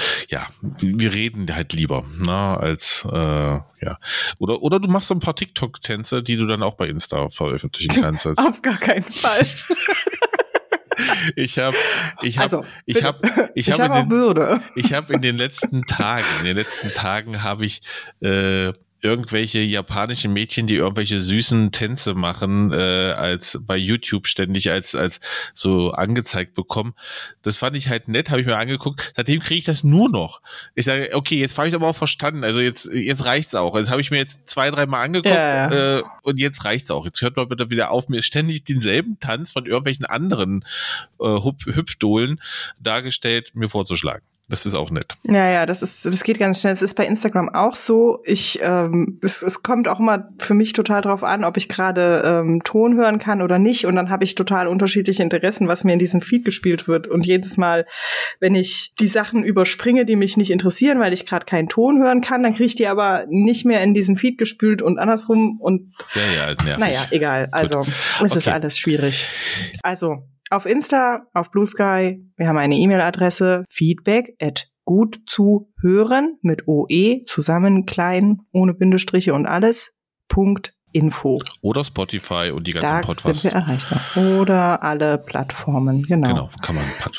wir reden halt lieber, als Oder du machst so ein paar TikTok-Tänze, die du dann auch bei Insta veröffentlichen kannst. Auf gar keinen Fall. Ich habe auch Würde. Ich habe in den letzten Tagen habe ich irgendwelche japanischen Mädchen, die irgendwelche süßen Tänze machen, als bei YouTube ständig als so angezeigt bekommen. Das fand ich halt nett, habe ich mir angeguckt. Seitdem kriege ich das nur noch. Ich sage, okay, jetzt habe ich aber auch verstanden. Also jetzt reicht's auch. Das habe ich mir jetzt 2-3 Mal angeguckt und jetzt reicht's auch. Jetzt hört mal bitte wieder auf, mir ständig denselben Tanz von irgendwelchen anderen Hüpfdohlen dargestellt, mir vorzuschlagen. Das ist auch nett. Ja, das geht ganz schnell. Es ist bei Instagram auch so. Es kommt auch immer für mich total drauf an, ob ich gerade Ton hören kann oder nicht. Und dann habe ich total unterschiedliche Interessen, was mir in diesem Feed gespielt wird. Und jedes Mal, wenn ich die Sachen überspringe, die mich nicht interessieren, weil ich gerade keinen Ton hören kann, dann kriege ich die aber nicht mehr in diesen Feed gespült und andersrum. Und ist nervig. Naja, egal. Also es ist alles schwierig. Also auf Insta, auf Blue Sky, wir haben eine E-Mail-Adresse, feedback@gutzuhören mit OE, zusammen, klein, ohne Bindestriche und alles, .info. Oder Spotify und die ganzen Podcasts. Da sind wir erreichbar. Oder alle Plattformen, genau. Genau, kann man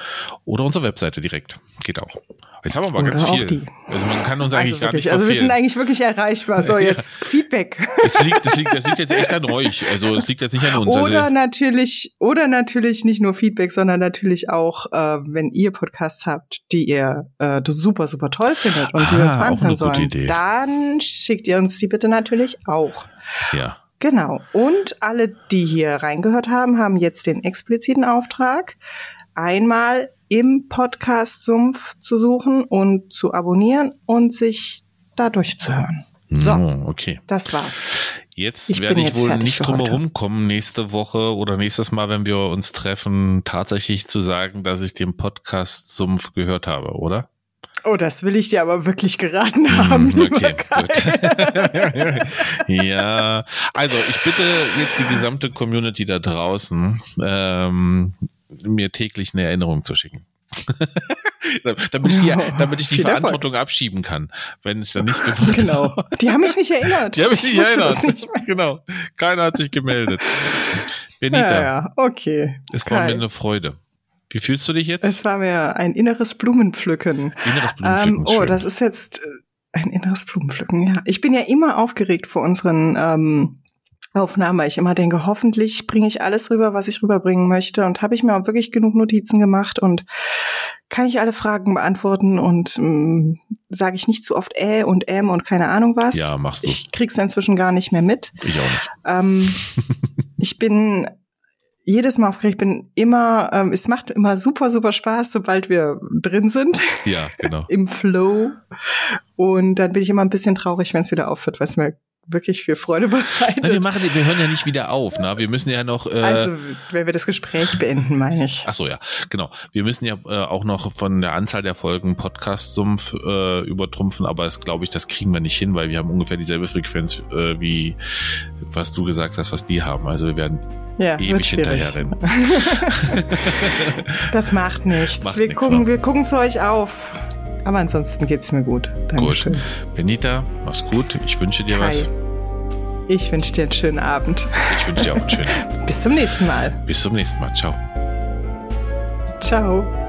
Oder unsere Webseite direkt. Geht auch. Jetzt haben wir mal Oder ganz viel. die. Also man kann uns eigentlich gar nicht Also wir verfehlen. sind eigentlich wirklich erreichbar. So, jetzt Feedback. Das liegt jetzt echt an euch. Also es liegt jetzt nicht an uns. Oder natürlich nicht nur Feedback, sondern natürlich auch, wenn ihr Podcasts habt, die ihr super, super toll findet und die wir uns anhören sollen, Idee. Dann schickt ihr uns die bitte natürlich auch. Ja. Genau. Und alle, die hier reingehört haben, haben jetzt den expliziten Auftrag, einmal im Podcast-Sumpf zu suchen und zu abonnieren und sich da durchzuhören. So, okay. Das war's. Jetzt werde ich wohl nicht drum herum kommen, nächste Woche oder nächstes Mal, wenn wir uns treffen, tatsächlich zu sagen, dass ich den Podcast-Sumpf gehört habe, oder? Oh, das will ich dir aber wirklich geraten haben. Okay, gut. Ja, also ich bitte jetzt die gesamte Community da draußen, mir täglich eine Erinnerung zu schicken. damit ich die Verantwortung abschieben kann, wenn es dann nicht gemacht hat. Genau. Die haben mich nicht erinnert. Genau. Keiner hat sich gemeldet. Benita. Ja, okay. Es war mir eine Freude. Wie fühlst du dich jetzt? Es war mir ein inneres Blumenpflücken. Schön. Das ist jetzt ein inneres Blumenpflücken, ja. Ich bin ja immer aufgeregt vor unseren Aufnahmen, weil ich immer denke, hoffentlich bringe ich alles rüber, was ich rüberbringen möchte. Und habe ich mir auch wirklich genug Notizen gemacht und kann ich alle Fragen beantworten und sage ich nicht zu oft und und keine Ahnung was. Ja, machst du. Ich krieg's inzwischen gar nicht mehr mit. Ich auch nicht. Ich bin jedes Mal aufgeregt, es macht immer super, super Spaß, sobald wir drin sind. Ja, genau. Im Flow. Und dann bin ich immer ein bisschen traurig, wenn es wieder aufhört, weil es mir wirklich viel Freude bereitet. Wir hören ja nicht wieder auf, ne? Wir müssen ja noch. Also, wenn wir das Gespräch beenden, meine ich. Ach so, ja, genau. Wir müssen ja auch noch von der Anzahl der Folgen Podcast-Sumpf übertrumpfen, aber das glaube ich, das kriegen wir nicht hin, weil wir haben ungefähr dieselbe Frequenz wie was du gesagt hast, was die haben. Also wir werden ewig hinterherrennen. Das macht nichts. Wir gucken zu euch auf. Aber ansonsten geht's mir gut. Dankeschön. Gut. Benita, mach's gut. Ich wünsche dir was. Ich wünsche dir einen schönen Abend. Ich wünsche dir auch einen schönen Abend. Bis zum nächsten Mal. Bis zum nächsten Mal. Ciao. Ciao.